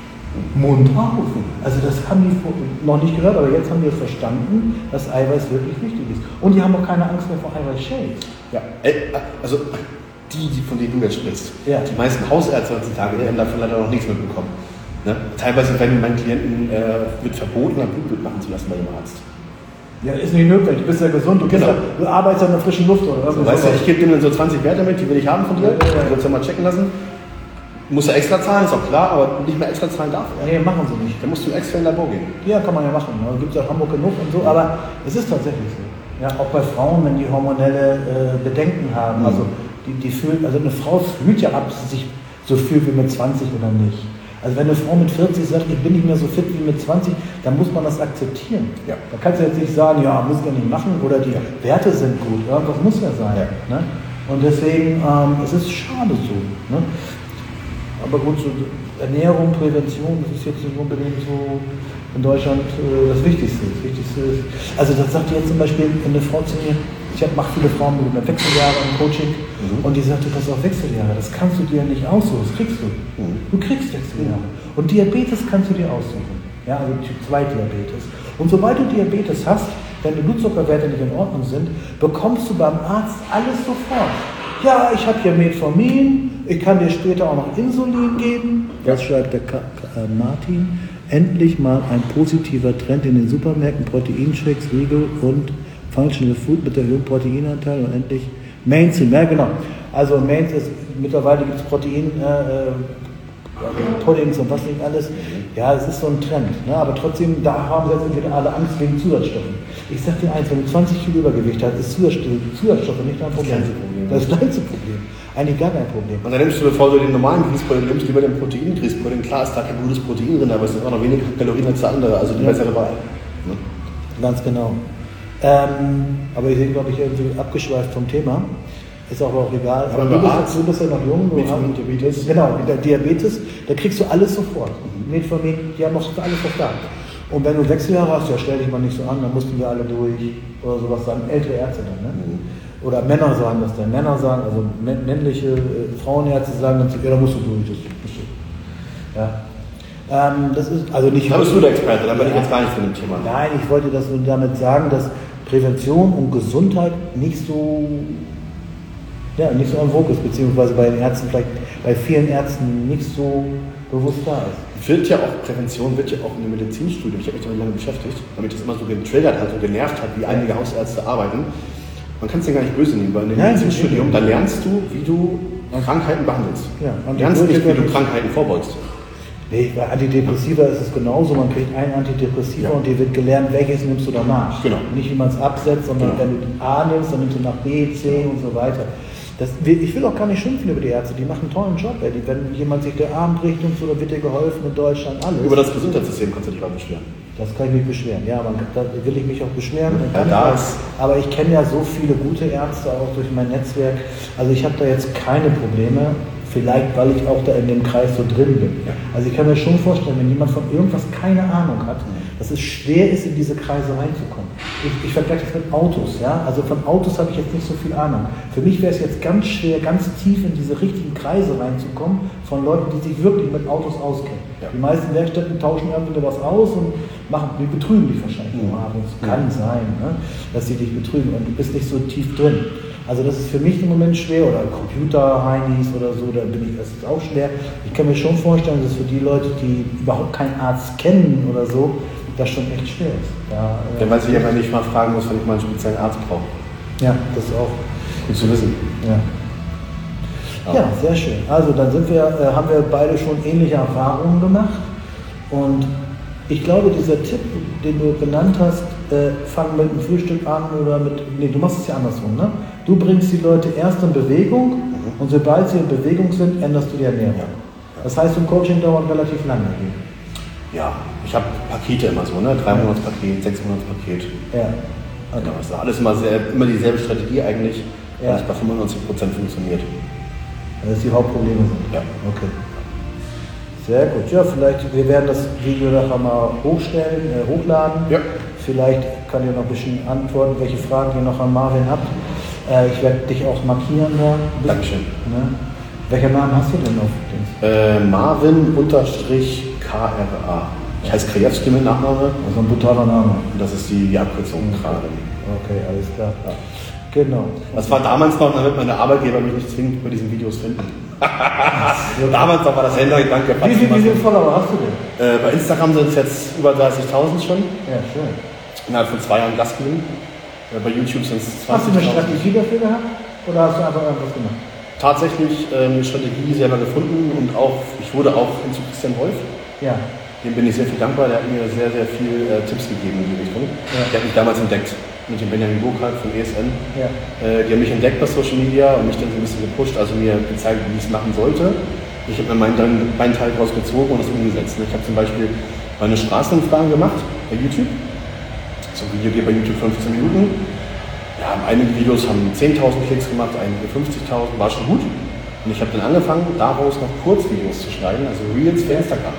Mund auf. Also das haben die noch nicht gehört, aber jetzt haben wir verstanden, dass Eiweiß wirklich wichtig ist. Und die haben auch keine Angst mehr vor Eiweiß-Shakes. Ja, also die, die von denen du jetzt sprichst, ja. die meisten Hausärzte heutzutage, die haben davon leider noch nichts mitbekommen. Ne? Teilweise werden meinen Klienten äh, wird verboten, ein Blutbild machen zu lassen bei dem Arzt. Ja, ist nicht nötig, du bist ja gesund, du, genau. ja, du arbeitest ja in der frischen Luft. Oder so, weißt du, ich gebe dir so zwanzig Werte mit, die will ich haben von dir, ja, ja, ja. Du sollst ja mal checken lassen. Muss er extra zahlen, ist auch klar, aber nicht mehr extra zahlen darf er. Nee, machen sie nicht. Dann musst du extra in Labor gehen. Ja, kann man ja machen. Da gibt es ja Hamburg genug und so, aber es ist tatsächlich so. Ja, auch bei Frauen, wenn die hormonelle äh, Bedenken haben. Mhm. Also, die, die fühlt, also eine Frau fühlt ja ab, ob sie sich so fühlt wie mit zwanzig oder nicht. Also wenn eine Frau mit vierzig sagt, ich bin nicht mehr so fit wie mit zwanzig, dann muss man das akzeptieren. Ja. Da kannst du jetzt nicht sagen, ja, muss ich nicht machen oder die ja. Werte sind gut. Ja, das muss ja sein. Ja. Ne? Und deswegen, ähm, es ist schade so. Ne? Aber gut, so Ernährung, Prävention, das ist jetzt nicht unbedingt so in Deutschland äh, das Wichtigste. Das Wichtigste ist, also das sagt jetzt zum Beispiel eine Frau zu mir, ich mache viele Frauen mit Wechseljahre im Coaching mhm. und die sagt, du pass auf, Wechseljahre, das kannst du dir nicht aussuchen, das kriegst du. Mhm. Du kriegst Wechseljahre. Und Diabetes kannst du dir aussuchen. Ja, also Typ zwei Diabetes. Und sobald du Diabetes hast, wenn die Blutzuckerwerte nicht in Ordnung sind, bekommst du beim Arzt alles sofort. Ja, ich habe hier Metformin, ich kann dir später auch noch Insulin geben. Das schreibt der Ka- Ka- Martin. Endlich mal ein positiver Trend in den Supermärkten, Proteinshakes, Riegel und Functional Food mit erhöhtem Proteinanteil und endlich Mainstream. Ja, genau. Also Mainstream ist, mittlerweile gibt es Protein, äh, Puddings und was nicht alles. Ja, es ist so ein Trend. Ne? Aber trotzdem, da haben jetzt wieder alle Angst wegen Zusatzstoffen. Ich sag dir eins, wenn du zwanzig Kilo Übergewicht hast, ist Zusatzstoffe nicht dein Problem. Das ist das kleinste Problem. Eigentlich gar kein Problem. Und dann nimmst du, bevor du den normalen Grießpudding nimmst, lieber den Protein-Grießpudding. Klar ist da kein gutes Protein drin, aber es sind auch noch weniger Kalorien als der andere, also die ja. bessere Wahl. Ne? Ganz genau. Ähm, aber ich sehe, glaube ich, irgendwie abgeschweift vom Thema. Ist aber auch egal. Aber, aber du, bist, du bist ja noch jung. Du hast Diabetes. Genau, der Diabetes, da kriegst du alles sofort. Mhm. Metformin, die haben auch alles sofort. Und wenn du Wechseljahre hast, ja stell dich mal nicht so an, dann mussten wir alle durch oder sowas sagen. Ältere Ärzte dann, ne? Mhm. Oder Männer sagen das dann. Männer sagen, also männliche äh, Frauenärzte sagen dann, ja, da musst du durch. Das musst du. Ja. Ähm, das ist also nicht. Da bist du der Experte, da bin ich jetzt gar nicht von dem Thema. Nein, ich wollte das nur damit sagen, dass Prävention und Gesundheit nicht so, ja, nicht so en vogue ist, beziehungsweise bei den Ärzten vielleicht, bei vielen Ärzten nicht so bewusst da ist. Wird ja auch, Prävention wird ja auch in dem Medizinstudium, ich habe mich damit lange beschäftigt, damit das immer so getriggert hat und genervt hat, wie einige Hausärzte arbeiten. Man kann es ja gar nicht böse nehmen, weil in dem Nein, Medizinstudium, da lernst du, wie du Krankheiten behandelst. Ja, du lernst nicht, wie du Krankheiten vorbeugst. Nee, bei Antidepressiva ist es genauso, man kriegt ein Antidepressiva ja. und dir wird gelernt, welches nimmst du danach. Genau. Nicht wie man es absetzt, sondern genau. wenn du A nimmst, dann nimmst du nach B, C und so weiter. Das, ich will auch gar nicht schimpfen über die Ärzte, die machen einen tollen Job. Ey. Die, wenn jemand sich der Arm bricht und so, dann wird dir geholfen in Deutschland, alles. Über das Gesundheitssystem kannst du dich auch beschweren. Das kann ich mich beschweren, ja, aber da will ich mich auch beschweren. Ja, da ist aber ich kenne ja so viele gute Ärzte auch durch mein Netzwerk. Also ich habe da jetzt keine Probleme. Vielleicht, weil ich auch da in dem Kreis so drin bin. Ja. Also ich kann mir schon vorstellen, wenn jemand von irgendwas keine Ahnung hat, dass es schwer ist, in diese Kreise reinzukommen. Ich, ich vergleiche das mit Autos. Ja? Also von Autos habe ich jetzt nicht so viel Ahnung. Für mich wäre es jetzt ganz schwer, ganz tief in diese richtigen Kreise reinzukommen von Leuten, die sich wirklich mit Autos auskennen. Ja. Die meisten Werkstätten tauschen irgendwie was aus und machen, die betrügen dich wahrscheinlich mhm. abends. Kann mhm. sein, ne? Dass sie dich betrügen und du bist nicht so tief drin. Also das ist für mich im Moment schwer, oder Computer-Heinis oder so, da bin ich, das ist auch schwer. Ich kann mir schon vorstellen, dass für die Leute, die überhaupt keinen Arzt kennen oder so, das schon echt schwer ist. Ja, Dann weiß ich aber nicht mal fragen muss, wenn ich mal einen speziellen Arzt brauche. Ja, das ist auch gut zu wissen. Ja. Ja, sehr schön. Also dann sind wir, äh, haben wir beide schon ähnliche Erfahrungen gemacht und ich glaube, dieser Tipp, den du genannt hast, äh, fang mit dem Frühstück an oder mit, nee, du machst es ja andersrum, ne? Du bringst die Leute erst in Bewegung mhm. und sobald sie in Bewegung sind, änderst du die Ernährung. Ja. Das heißt, so ein Coaching dauert relativ lange. Ja, ich habe Pakete immer so, ne? Drei Monats Paket, sechs Monats Paket. Ja. Okay. Ja, das ist alles immer, sehr, immer dieselbe Strategie eigentlich, ja. die bei fünfundneunzig Prozent funktioniert. Dass die Hauptprobleme sind. Ja. Okay. Sehr gut. Ja, vielleicht, wir werden das Video nachher mal hochstellen, äh, hochladen. Ja. Vielleicht kann ihr noch ein bisschen antworten, welche Fragen ihr noch an Marvin habt. Äh, ich werde dich auch markieren da. Dankeschön. Ne? Welcher Namen hast du denn noch? Äh, Marvin unterstrich K R A. Ich heiße Krajewski mit Nachname. Also ein brutaler Name. Und das ist die, die Abkürzung gerade. Okay, alles klar. Ja. Genau. Das war damals noch, damit meine Arbeitgeber mich nicht zwingend bei diesen Videos finden. Damals noch war das Händlergedanke. Wie viele wie viel Follower hast du denn? Äh, bei Instagram sind es jetzt über dreißigtausend schon. Ja, schön. Innerhalb von zwei Jahren Gast gewinnen. Äh, bei YouTube sind es zwanzigtausend. Hast du eine Strategie dafür gehabt? Oder hast du einfach irgendwas gemacht? Tatsächlich äh, eine Strategie selber gefunden und auch, ich wurde auch hin zu Christian Wolf. Ja. Dem bin ich sehr viel dankbar, der hat mir sehr, sehr viel äh, Tipps gegeben in die Richtung. Ja. Der hat mich damals entdeckt, mit dem Benjamin Burkhardt von E S N. Ja. Äh, die haben mich entdeckt bei Social Media und mich dann so ein bisschen gepusht, also mir gezeigt, wie ich es machen sollte. Ich habe mir meinen, meinen Teil daraus gezogen und das umgesetzt. Ich habe zum Beispiel meine Straßenumfragen gemacht bei YouTube. So ein Video geht bei YouTube fünfzehn Minuten. Ja, einige Videos haben zehntausend Klicks gemacht, einige fünfzigtausend, war schon gut. Und ich habe dann angefangen, daraus noch Kurzvideos zu schneiden, also Reels für Instagram.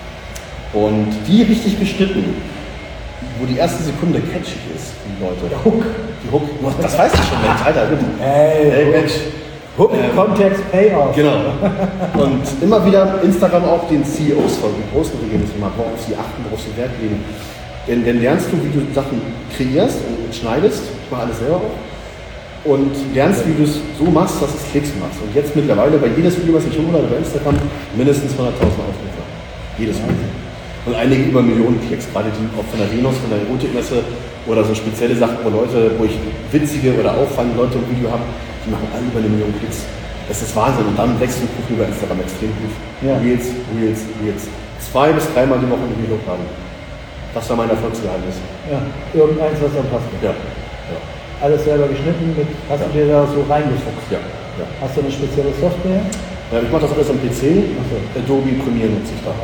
Und die richtig geschnitten, wo die erste Sekunde catchy ist, die Leute. Der Hook. Die Hook. Das weißt du schon, Mensch, Alter. Hey, hey Mensch. Hook, ähm, Context, Payoff. Genau. Und immer wieder Instagram auch den C E Os folgen, posten regelmäßig mal, worauf sie achten, worauf sie Wert legen. Denn dann lernst du, wie du Sachen kreierst und schneidest. Ich mache alles selber auch. Und lernst, wie du es so machst, dass es Klicks machst. Und jetzt mittlerweile bei jedes Video, was ich hochlade bei Instagram, mindestens hunderttausend Aufrufe. Jedes Video. Und einige über Millionen Klicks, gerade die auch von der Venus, von der Erotikmesse oder so spezielle Sachen, wo Leute, wo ich witzige oder auffallende Leute im Video habe, die machen alle über eine Million Klicks. Das ist Wahnsinn und dann wächst du Profil über Instagram extrem gut. Ja. Reels, Reels, Reels. Zwei bis dreimal die Woche ein Video hochladen. Das war mein Erfolgsgeheimnis. Ja, irgendeins, was dann passt. Ja. Ja. Alles selber geschnitten, mit, hast ja. du dir da so reingefuchst? Ja. Ja. Hast du eine spezielle Software? Ja, ich mache das alles am P C. So. Adobe Premiere nutze ich da.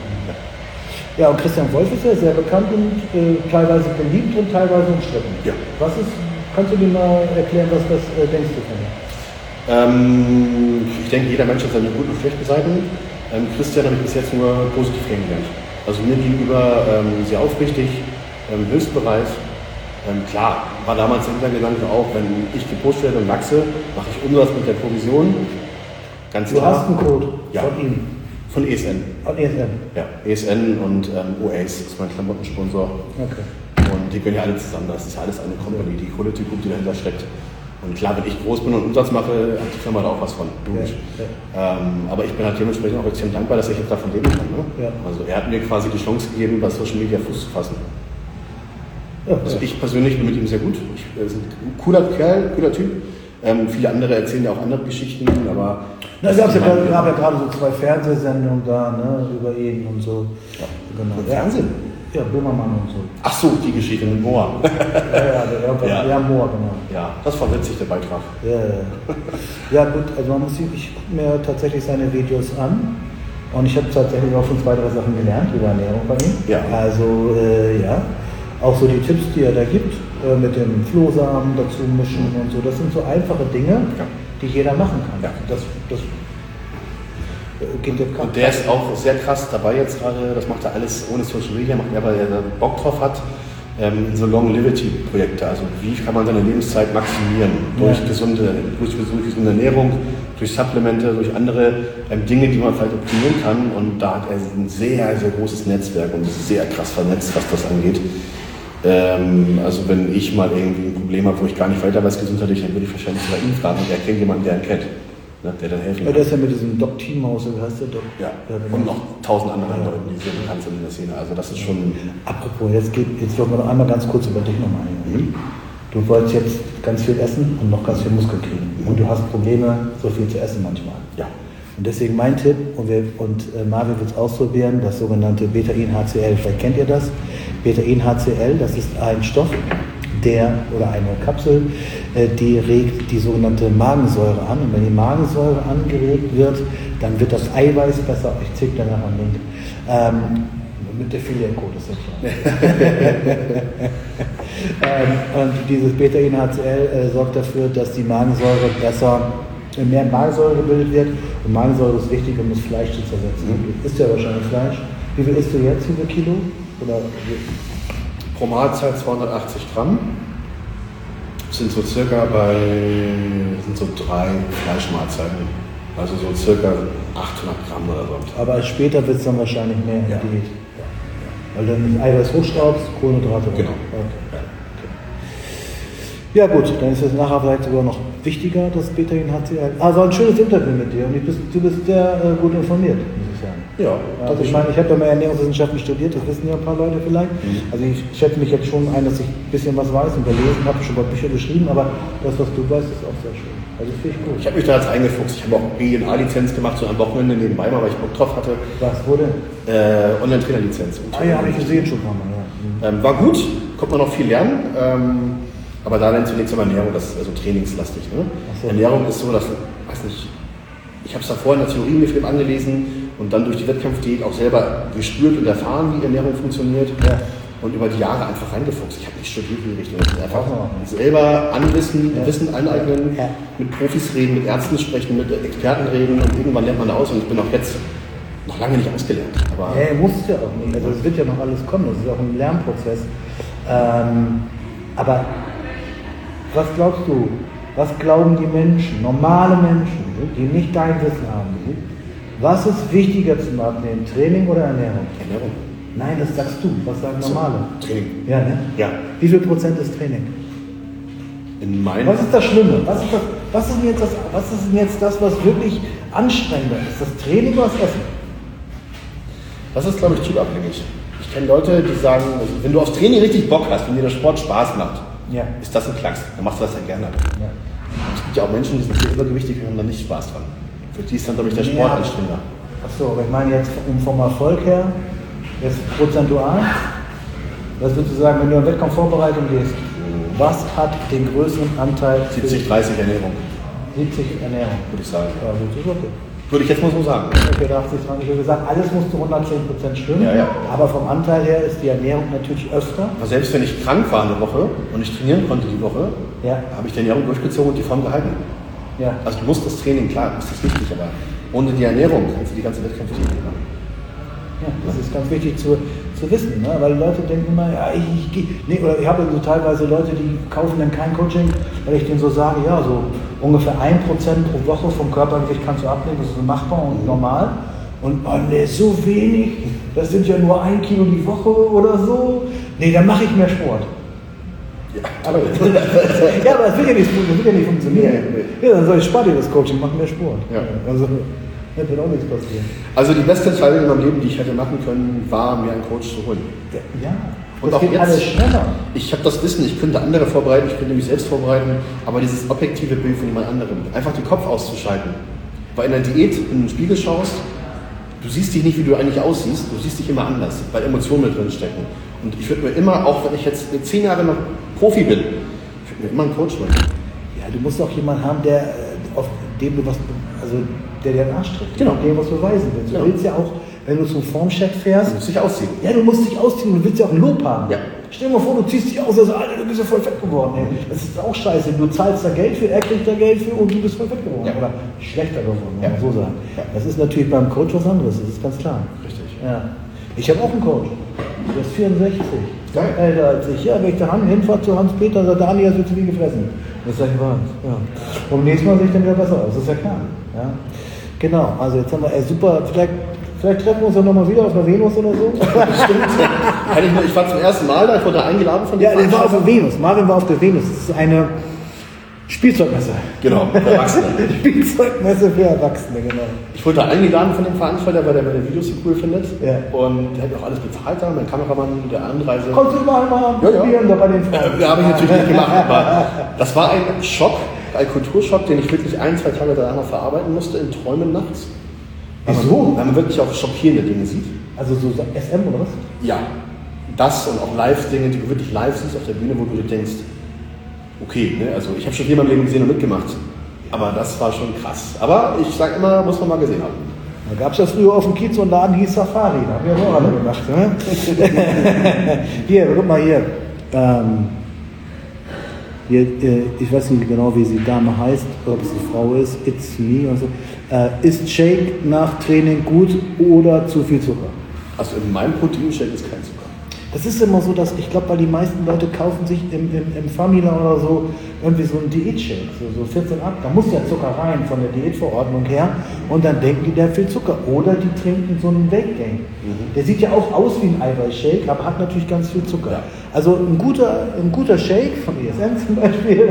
Ja, und Christian Wolf ist ja sehr bekannt und äh, teilweise beliebt und teilweise umstritten. Ja. Was ist, kannst du dir mal erklären, was das äh, denkst du von dir? Ähm, ich denke, jeder Mensch hat seine guten und schlechten Seiten. Ähm, Christian habe ich bis jetzt nur positiv kennengelernt. Also mir gegenüber ähm, sehr aufrichtig, ähm, hilfsbereit. Ähm, klar, war damals der Hintergedanke auch, wenn ich gepostet werde und wachse, mache ich Umsatz mit der Provision. Ganz du klar. Du hast einen Code ja. von ihm. Von E S N. Von E S N? Ja, E S N und ähm, Oace ist mein Klamottensponsor. Okay. Und die gehören ja alle zusammen, das ist ja alles eine Company, die Quality Group, die dahinter steckt. Und klar, wenn ich groß bin und Umsatz mache, hat die Firma da auch was von. Logisch. Ja, ja. Ähm, aber ich bin halt dementsprechend auch extrem dankbar, dass ich jetzt davon leben kann. Ne? Ja. Also er hat mir quasi die Chance gegeben, bei Social Media Fuß zu fassen. Ja, also ja. Ich persönlich bin mit ihm sehr gut. Ich, er ist ein cooler Kerl, cooler Typ. Ähm, viele andere erzählen ja auch andere Geschichten, aber... Na, es gab ja, gerade, ja gerade so zwei Fernsehsendungen da, ne, über ihn und so. Ja. Genau. Und Fernsehen? Ja, Böhmermann und so. Ach so, die Geschichte mit Moor. ja, ja, der, ja. ja, Moor, genau. Ja, das war witzig, der Beitrag. Ja, ja. Ja gut, also man muss, ich gucke mir tatsächlich seine Videos an und ich habe tatsächlich auch schon zwei, drei Sachen gelernt über Ernährung bei ihm. Ja. Also, äh, ja, auch so die Tipps, die er da gibt, äh, mit dem Flohsamen dazu mischen und so, das sind so einfache Dinge, ja. die jeder machen kann. Ja. Das, das geht der Und der ist auch sehr krass dabei jetzt gerade, das macht er alles ohne Social Media, macht er, weil er da Bock drauf hat, ähm, in so Longevity-Projekte, also wie kann man seine Lebenszeit maximieren, durch, ja. gesunde, durch, durch gesunde Ernährung, durch Supplemente, durch andere ähm, Dinge, die man vielleicht optimieren kann, und da hat er ein sehr, sehr großes Netzwerk und ist sehr krass vernetzt, was das angeht. Ähm, also wenn ich mal irgendwie ein Problem habe, wo ich gar nicht weiter weiß gesundheitlich, dann würde ich wahrscheinlich bei ihm fragen, und er kennt jemanden, der ihn kennt. Ne, der dann helfen kann. Ja, der ist ja mit diesem Doc Teamhaus, wie heißt der Doc? Ja, und noch tausend anderen ja. Leuten, die sehr bekannt sind in der Szene. Also das ist schon... Apropos, jetzt, geht, jetzt wollen wir noch einmal ganz kurz über dich nochmal eingehen. Mhm. Du wolltest jetzt ganz viel essen und noch ganz viel Muskeln kriegen. Mhm. Und du hast Probleme, so viel zu essen manchmal. Ja. Und deswegen mein Tipp, und, wir, und äh, Marvin wird es ausprobieren, das sogenannte Betain-H C L. Vielleicht kennt ihr das. Betain-H C L, das ist ein Stoff, der, oder eine Kapsel, die regt die sogenannte Magensäure an. Und wenn die Magensäure angeregt wird, dann wird das Eiweiß besser. Ich ziehe danach am Link. Ähm, mit der Affiliate-Code ist das klar. ähm, und dieses Betain-H C L äh, sorgt dafür, dass die Magensäure besser, äh, mehr Magensäure gebildet wird. Und Magensäure ist wichtig, um das Fleisch zu zersetzen. Mhm. Du isst ja wahrscheinlich Fleisch. Wie viel isst du jetzt? Wie viel Kilo? Oder pro Mahlzeit zweihundertachtzig Gramm, sind so circa bei sind so drei Fleischmahlzeiten, also so circa achthundert Gramm oder so. Aber später wird es dann wahrscheinlich mehr in ja. Diät. Ja. Weil dann Eiweiß hochschraubst, Kohlenhydrate. Genau. Okay. Ja gut, dann ist es nachher vielleicht sogar noch wichtiger, das Betain-H C L. Also ein schönes Interview mit dir, und ich bist, du bist sehr äh, gut informiert, muss ich sagen. Ja. Also ich meine, ich habe ja mal Ernährungswissenschaften studiert, das wissen ja ein paar Leute vielleicht. Mhm. Also ich schätze mich jetzt schon ein, dass ich ein bisschen was weiß und gelesen habe, schon mal Bücher geschrieben, aber das, was du weißt, ist auch sehr schön. Also finde ich gut. Ich habe mich da jetzt eingefuchst. Ich habe auch B N A-Lizenz gemacht, so am Wochenende nebenbei mal, weil ich Bock drauf hatte. Was wurde? Äh, Online-Trainer-Lizenz. Ah ja, habe ich gesehen schon mal. Ja. Mhm. Ähm, war gut, konnte man noch viel lernen. Ähm, Aber da dann zunächst einmal Ernährung, das ist also trainingslastig. Ne? So. Ernährung ist so, dass, weiß nicht, ich habe es da vorhin in der Theorie mir viel angelesen und dann durch die Wettkampfdiät auch selber gespürt und erfahren, wie Ernährung funktioniert, ja. und über die Jahre einfach reingefuchst. Ich habe nicht studiert in die Richtung, einfach oh. selber anwissen, ja. Wissen aneignen, ja. mit Profis reden, mit Ärzten sprechen, mit Experten reden, und irgendwann lernt man da aus, und ich bin auch jetzt noch lange nicht ausgelernt. Aber ja, muss ja auch nicht, also es wird ja noch alles kommen, das ist auch ein Lernprozess. Ähm, aber was glaubst du, was glauben die Menschen, normale Menschen, die nicht dein Wissen haben? Was ist wichtiger zum Abnehmen, Training oder Ernährung? Ernährung. Nein, das sagst du. Was sagen normale? So, Training. Ja, ne? Ja. Wie viel Prozent ist Training? In meinem was ist das Schlimme? Was ist, das, was, ist denn jetzt das, was ist denn jetzt das, was wirklich anstrengender ist? Das Training oder das Essen? Das ist, glaube ich, typabhängig. Ich kenne Leute, die sagen, also, wenn du aufs Training richtig Bock hast, wenn dir der Sport Spaß macht, ja. ist das ein Klacks. Dann machst du das ja gerne. Ja. Es gibt ja auch Menschen, die sind sehr übergewichtig und haben da nicht Spaß dran. Für die ist dann, glaube ich, der Sport ja. anstrengender. Achso, aber ich meine jetzt vom Erfolg her, jetzt prozentual, was würdest du sagen, wenn du in Wettkampfvorbereitung gehst, mhm. was hat den größeren Anteil? siebzig dreißig Ernährung. siebzig Ernährung. Würde ich sagen. Ja, das ist okay. Würde ich jetzt mal so sagen. Okay, da achtzig, zwanzig. Ich habe gesagt, alles muss zu hundertzehn Prozent stimmen. Ja, ja. Aber vom Anteil her ist die Ernährung natürlich öfter. Aber selbst wenn ich krank war eine Woche und ich trainieren konnte die Woche, ja. habe ich die Ernährung durchgezogen und die Form gehalten. Ja. Also du musst das Training, klar, ist das wichtig, aber ohne die Ernährung kannst du die ganze Wettkämpfe nicht machen. Ja, das ist ganz wichtig zu, zu wissen, ne? Weil Leute denken immer, ja, ich, ich gehe, nee, oder ich habe so teilweise Leute, die kaufen dann kein Coaching, weil ich denen so sage, ja, so ungefähr ein Prozent pro Woche vom Körpergewicht kannst du abnehmen, das ist so machbar und normal. Und oh nee, so wenig, das sind ja nur ein Kilo die Woche oder so. Nee, dann mache ich mehr Sport. Ja, aber, ja, aber das wird ja nicht, das wird ja nicht funktionieren. Ja, dann soll ich spare dir das Coaching, mach mehr Sport. Ja. Also, da wird auch nichts passieren. Also die beste Entscheidung in meinem Leben, die ich hätte machen können, war, mir einen Coach zu holen. Ja, und das auch geht jetzt, alles schneller. Ich habe das Wissen, ich könnte andere vorbereiten, ich könnte mich selbst vorbereiten, aber dieses objektive Bild von jemand anderem, einfach den Kopf auszuschalten. Weil in der Diät, wenn du in den Spiegel schaust, du siehst dich nicht, wie du eigentlich aussiehst, du siehst dich immer anders, weil Emotionen mit drin stecken. Und ich würde mir immer, auch wenn ich jetzt zehn Jahre noch Profi bin, ich würde mir immer einen Coach holen. Ja, du musst auch jemanden haben, der auf dem du was, also der dir den Arsch trifft, genau. dem was beweisen willst. Du genau. willst ja auch, wenn du zum Formcheck fährst, du musst dich ausziehen. Ja, du musst dich ausziehen und du willst ja auch ein Lob haben. Ja. Stell dir mal vor, du ziehst dich aus, also, Alter, du bist ja voll fett geworden. Ey. Das ist auch scheiße. Du zahlst da Geld für, er kriegt da Geld für und du bist voll fett geworden. Ja. Oder schlechter geworden, ja. so sagen. Ja. Das ist natürlich beim Coach was anderes, das ist ganz klar. Richtig. Ja. Ich habe auch einen Coach. Der ist vierundsechzig. Geil. Älter als ich. Ja, wenn ich da hinfahre zu Hans-Peter, sagt Daniel, hast du zu viel gefressen. Das sag ich wahr. Ja. Und nächstes Mal sehe ich dann wieder besser aus, das ist ja klar. Ja. Genau, also jetzt haben wir, ey, super, vielleicht, vielleicht treffen wir uns ja nochmal wieder auf der Venus oder so. Stimmt. ich, ich war zum ersten Mal da, ich wurde eingeladen von dir. Ja, der war auf der Venus, Marvin war auf der Venus. Das ist eine Spielzeugmesse. Genau, für Erwachsene. Spielzeugmesse für Erwachsene, genau. Ich wurde da eingeladen von dem Veranstalter, weil der meine Videos so cool findet. Ja. Und der hat auch alles bezahlt da, mein Kameramann, der Anreise. Kommst du mal mal ja, ja. da bei den Frauen? Ja, habe ich natürlich nicht gemacht, aber das war ein Schock, ein Kulturschock, den ich wirklich ein, zwei Tage danach noch verarbeiten musste, in Träumen nachts. Wieso? Weil man wirklich auch schockierende Dinge sieht. Also so S M oder was? Ja, das und auch Live-Dinge, die du wirklich live siehst auf der Bühne, wo du dir denkst, okay, ne? Also ich habe schon viel in meinem Leben gesehen und mitgemacht, aber das war schon krass. Aber ich sage immer, muss man mal gesehen haben. Da gab es ja früher auf dem Kiez so einen Laden, hieß Safari, da haben wir auch alle gemacht. Ne? Hier, guck mal hier. Ähm, hier äh, ich weiß nicht genau, wie sie Dame heißt, ob es eine Frau ist, It's Me oder so. Äh, ist Shake nach Training gut oder zu viel Zucker? Also in meinem Proteinshake ist kein Zucker. Das ist immer so, dass ich glaube, weil die meisten Leute kaufen sich im, im, im Famila oder so irgendwie so einen Diätshake, so, so vierzehn ab, da muss ja Zucker rein von der Diätverordnung her und dann denken die, der hat viel Zucker. Oder die trinken so einen Weight Gain. Mhm. Der sieht ja auch aus wie ein Eiweißshake, aber hat natürlich ganz viel Zucker. Ja. Also ein guter, ein guter Shake von E S N zum Beispiel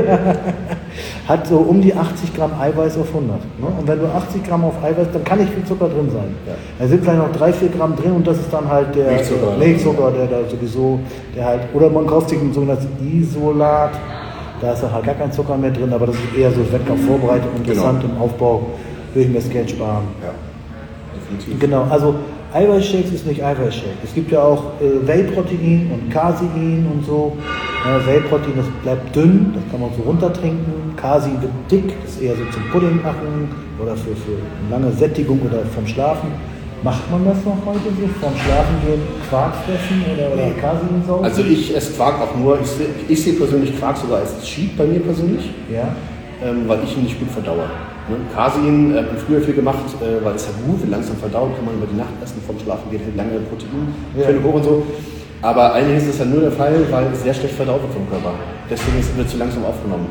hat so um die achtzig Gramm Eiweiß auf hundert. Ne? Und wenn du achtzig Gramm auf Eiweiß, dann kann nicht viel Zucker drin sein. Ja. Da sind vielleicht noch drei, vier Gramm drin und das ist dann halt der Milchzucker, Milchzucker, der da sowieso, der halt, oder man kauft sich ein sogenanntes Isolat, da ist halt gar kein Zucker mehr drin, aber das ist eher so Wettkampf vorbereitet, interessant genau. Im Aufbau, will ich mir das Geld sparen. Ja, definitiv. Genau, also Eiweißshakes ist nicht Eiweißshake. Es gibt ja auch äh, Whey-Protein und Casein und so. Ja, Whey-Protein, das bleibt dünn, das kann man so runtertrinken. Casein wird dick, das ist eher so zum Pudding machen oder für, für lange Sättigung oder vom Schlafen. Macht man das noch heute so? Vorm Schlafen gehen, Quark fressen oder, oder Caseinsauce? Also ich esse Quark auch nur, ich, ich sehe persönlich Quark sogar als Cheat bei mir persönlich, ja. ähm, weil ich ihn nicht gut verdaue. Ne? Casein äh, habe ich früher viel gemacht, äh, weil es ja gut, langsam verdauen kann man über die Nacht essen, vorm Schlafen geht halt lange Protein, ja. hoch und so. Aber eigentlich ist das ja nur der Fall, weil es sehr schlecht verdaut wird vom Körper. Deswegen ist es wird zu langsam aufgenommen.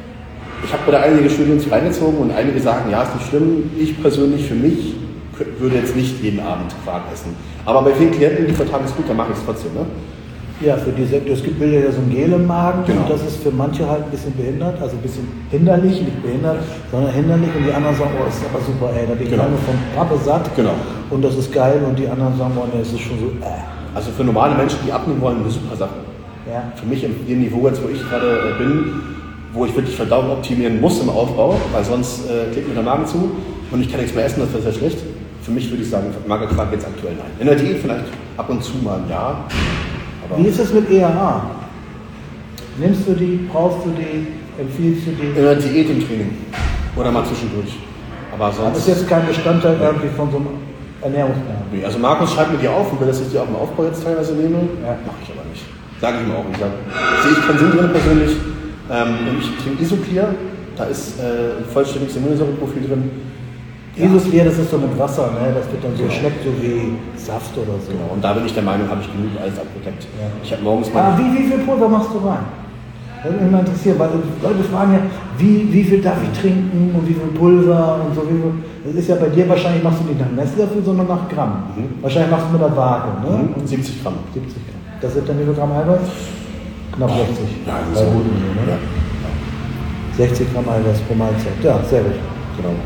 Ich habe mir da einige Studien zu reingezogen und einige sagen, ja, ist nicht schlimm. Ich persönlich für mich würde jetzt nicht jeden Abend Quark essen. Aber bei vielen Klienten, die vertragen es gut, dann mache ich es trotzdem. Ne? Ja, für diese, es gibt ja so ein Gel im Magen genau. Und das ist für manche halt ein bisschen behindert, also ein bisschen hinderlich, nicht behindert, sondern hinderlich und die anderen sagen, oh, das ist aber super, ey, da bin ich genau. lange vom Pappe satt genau. Und das ist geil und die anderen sagen, oh, nee, das ist schon so, äh. Also für normale Menschen, die abnehmen wollen, eine super Sache. Ja. Für mich im Niveau, jetzt wo ich gerade bin, wo ich wirklich Verdauung optimieren muss im Aufbau, weil sonst äh, klebt mir der Magen zu und ich kann nichts mehr essen, das wäre sehr schlecht. Für mich würde ich sagen, Magerquark jetzt aktuell nein. In der Diät vielleicht ab und zu mal ein Jahr. Aber wie ist das mit E R A? Nimmst du die, brauchst du die, empfiehlst du die? In der Diät im Training. Oder mal zwischendurch. Aber sonst. Das ist jetzt kein Bestandteil irgendwie von so einem Ernährungsplan. Nee, also Markus schreibt mir die auf und will, dass ich die auch im Aufbau jetzt teilweise nehme. Ja. Mache ich aber nicht. Sage ich ihm auch. Ich sage, sehe ich keinen Sinn drin persönlich. Ähm, ich trinke Isoclear. Da ist äh, ein vollständiges Aminosäureprofil drin. Ja. Isoclear, das ist so mit Wasser, ne? Das wird dann so, genau. Schmeckt so wie Saft oder so. Genau, und da bin ich der Meinung, habe ich genug alles abgedeckt. Ja. Ich habe morgens mal. Aber wie, wie viel Pulver machst du rein? Das würde mich mal interessieren, weil Leute fragen ja, wie, wie viel darf ich trinken und wie viel Pulver und so. Wie viel. Das ist ja bei dir wahrscheinlich, machst du nicht nach Messlöffel, sondern nach Gramm. Mhm. Wahrscheinlich machst du mit der Waage, ne? Mhm. siebzig Gramm. siebzig Gramm. Das sind dann wie viel Gramm Eiweiß? Knapp sechzig. Ja, bei so. Guten, ne? Ja. sechzig Gramm Eiweiß pro Mahlzeit. Ja, sehr gut. Genau.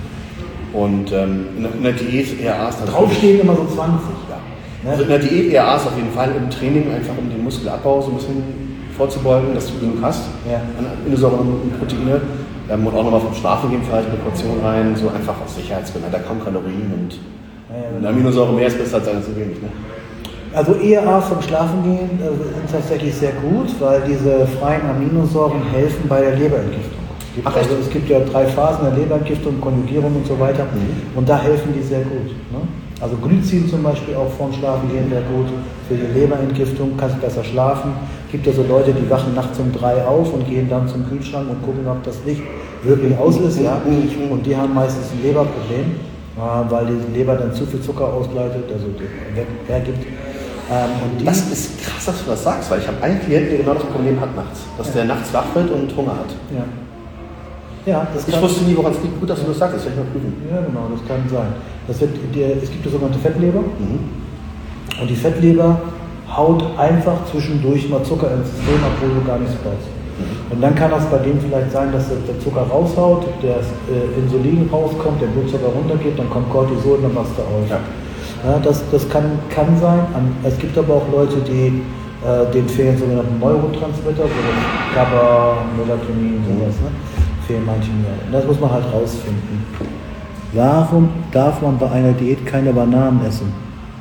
Und ähm, in der Diät E R A ist dann draufstehen immer so zwanzig. Ja. Ne? Also in der Diät E R A ist auf jeden Fall im Training einfach, um den Muskelabbau so ein bisschen vorzubeugen, dass du genug hast ja. an Aminosäuren und Proteine. Ähm, und auch nochmal vom Schlafen gehen vielleicht eine Portion rein, so einfach aus Sicherheitsgründen. Da kaum Kalorien und ja, ja, eine Aminosäure mehr ist besser als eine zu wenig. Ne? Also E R A vom Schlafen gehen äh, sind tatsächlich sehr gut, weil diese freien Aminosäuren helfen bei der Leberentgiftung. Es gibt, Ach, also, es gibt ja drei Phasen der Leberentgiftung, Konjugierung und so weiter. Mhm. Und da helfen die sehr gut. Ne? Also Glycin zum Beispiel auch vorm Schlafen gehen wäre gut. Für die Leberentgiftung kannst du besser schlafen. Gibt ja so Leute, die wachen nachts um drei auf und gehen dann zum Kühlschrank und gucken, ob das Licht wirklich aus ist. Ja? Und die haben meistens ein Leberproblem, weil die Leber dann zu viel Zucker ausleitet, also hergibt. Ähm, und das ist krass, dass du das sagst, weil ich habe einen Klienten, der genau das Problem hat nachts. Dass ja. der nachts wach wird und Hunger hat. Ja. Ja, das ich wusste nie, woran es liegt. Gut, dass du das sagst, das werde ich mal prüfen. Ja, genau, das kann sein. Das wird, die, es gibt die sogenannte Fettleber. Mhm. Und die Fettleber haut einfach zwischendurch mal Zucker ins System, obwohl du gar nichts brauchst. Mhm. Und dann kann das bei dem vielleicht sein, dass der Zucker raushaut, der äh, Insulin rauskommt, der Blutzucker runtergeht, dann kommt Cortisol und dann machst du auf. Ja. Ja, das das kann, kann sein. Es gibt aber auch Leute, die äh, denen fehlen sogenannte Neurotransmitter, so GABA, Melatonin, sowas. Ne? Fehlen manchen ja. Und das muss man halt rausfinden. Warum darf man bei einer Diät keine Bananen essen?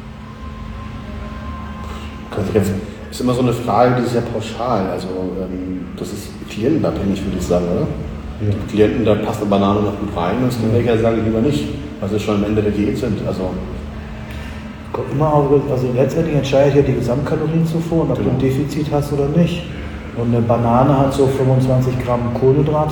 Das ist immer so eine Frage, die ist sehr pauschal. Also ähm, das ist klientenabhängig, würde ich sagen, oder? Ja. Die Klienten, da passt eine Banane noch gut rein und es gibt welche, die sagen lieber nicht, weil sie schon am Ende der Diät sind. Also kommt immer auf, also letztendlich entscheidet ja die Gesamtkalorienzufuhr und ob genau. du ein Defizit hast oder nicht. Und eine Banane hat so fünfundzwanzig Gramm Kohlenhydrate.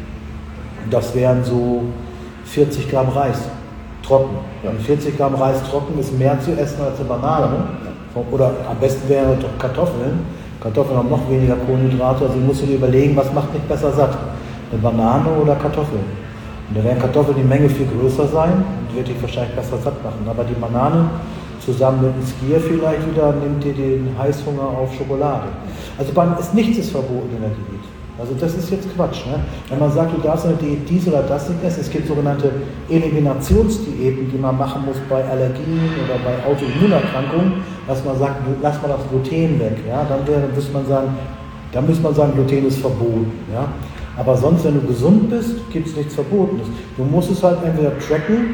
Das wären so vierzig Gramm Reis trocken. Ja. Und vierzig Gramm Reis trocken ist mehr zu essen als eine Banane. Ja. Oder am besten wären doch Kartoffeln. Kartoffeln haben noch weniger Kohlenhydrate. Also musst du dir überlegen, was macht mich besser satt? Eine Banane oder Kartoffeln? Und da werden Kartoffeln die Menge viel größer sein und wird dich wahrscheinlich besser satt machen. Aber die Banane zusammen mit dem Skier vielleicht wieder nimmt dir den Heißhunger auf Schokolade. Also ist nichts ist verboten in der Diät. Also das ist jetzt Quatsch. Ne? Wenn man sagt, du darfst in der Diät dies oder das nicht essen, es gibt sogenannte Eliminationsdiäten, die man machen muss bei Allergien oder bei Autoimmunerkrankungen, dass man sagt, lass mal das Gluten weg. Ja? Dann wäre, müsste man sagen, dann müsste man sagen, Gluten ist verboten. Ja? Aber sonst, wenn du gesund bist, gibt es nichts Verbotenes. Du musst es halt entweder tracken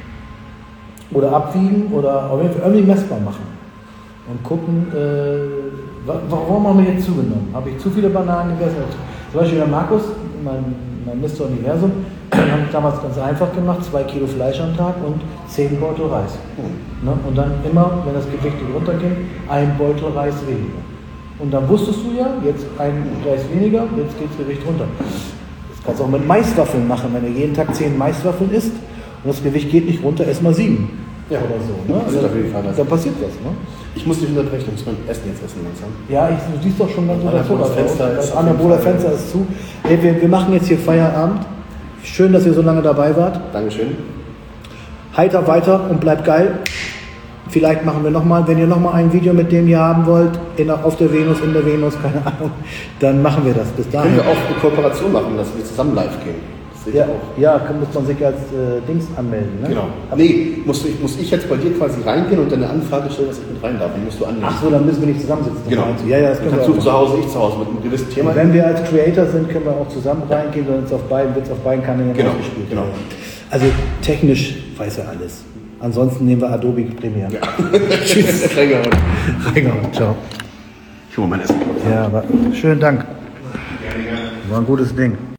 oder abwiegen oder auf jeden Fall irgendwie messbar machen. Und gucken, äh, warum haben wir jetzt zugenommen? Habe ich zu viele Bananen gegessen? Zum Beispiel der Markus, mein, mein Mister Universum, haben damals ganz einfach gemacht, zwei Kilo Fleisch am Tag und zehn Beutel Reis. Mhm. Ne? Und dann immer, wenn das Gewicht runterging, ein Beutel Reis weniger. Und dann wusstest du ja, jetzt ein Reis weniger, jetzt geht das Gewicht runter. Das kannst du auch mit Maiswaffeln machen, wenn du jeden Tag zehn Maiswaffeln isst und das Gewicht geht nicht runter, ess mal sieben. Ja, oder so. Ne? Also, auf jeden Fall dann passiert was. Ne? Ich muss dich unterbrechen, ich muss mein Essen jetzt essen langsam. Ja, ich, du siehst doch schon ganz unter Zucker. Das Anabola Fenster ist zu. Hey, wir, wir machen jetzt hier Feierabend. Schön, dass ihr so lange dabei wart. Dankeschön. Heiter weiter und bleibt geil. Vielleicht machen wir nochmal, wenn ihr nochmal ein Video mit dem hier haben wollt, in, auf der Venus, in der Venus, keine Ahnung, dann machen wir das. Bis dahin. Können wir auch eine Kooperation machen, dass wir zusammen live gehen? Ja, ja, muss man sich als äh, Dings anmelden. Ne? Genau. Nee, muss ich, muss ich jetzt bei dir quasi reingehen und dann eine Anfrage stellen, dass ich mit rein darf. Dann musst du annehmen. Ach so, dann müssen wir nicht zusammensitzen. Genau. Ja, ja, das können kannst wir du zu Hause, ich zu Hause mit einem gewissen Thema. Und wenn wir als Creator sind, können wir auch zusammen reingehen, dann ist auf beiden, wird es auf beiden Kanälen genau. ausgespielt. Genau. Also technisch weiß er alles. Ansonsten nehmen wir Adobe Premiere. Ja. Tschüss. Reingehauen. Reingehauen. Ciao. Ich hole mein Essen. Ja, aber schönen Dank. War ein gutes Ding.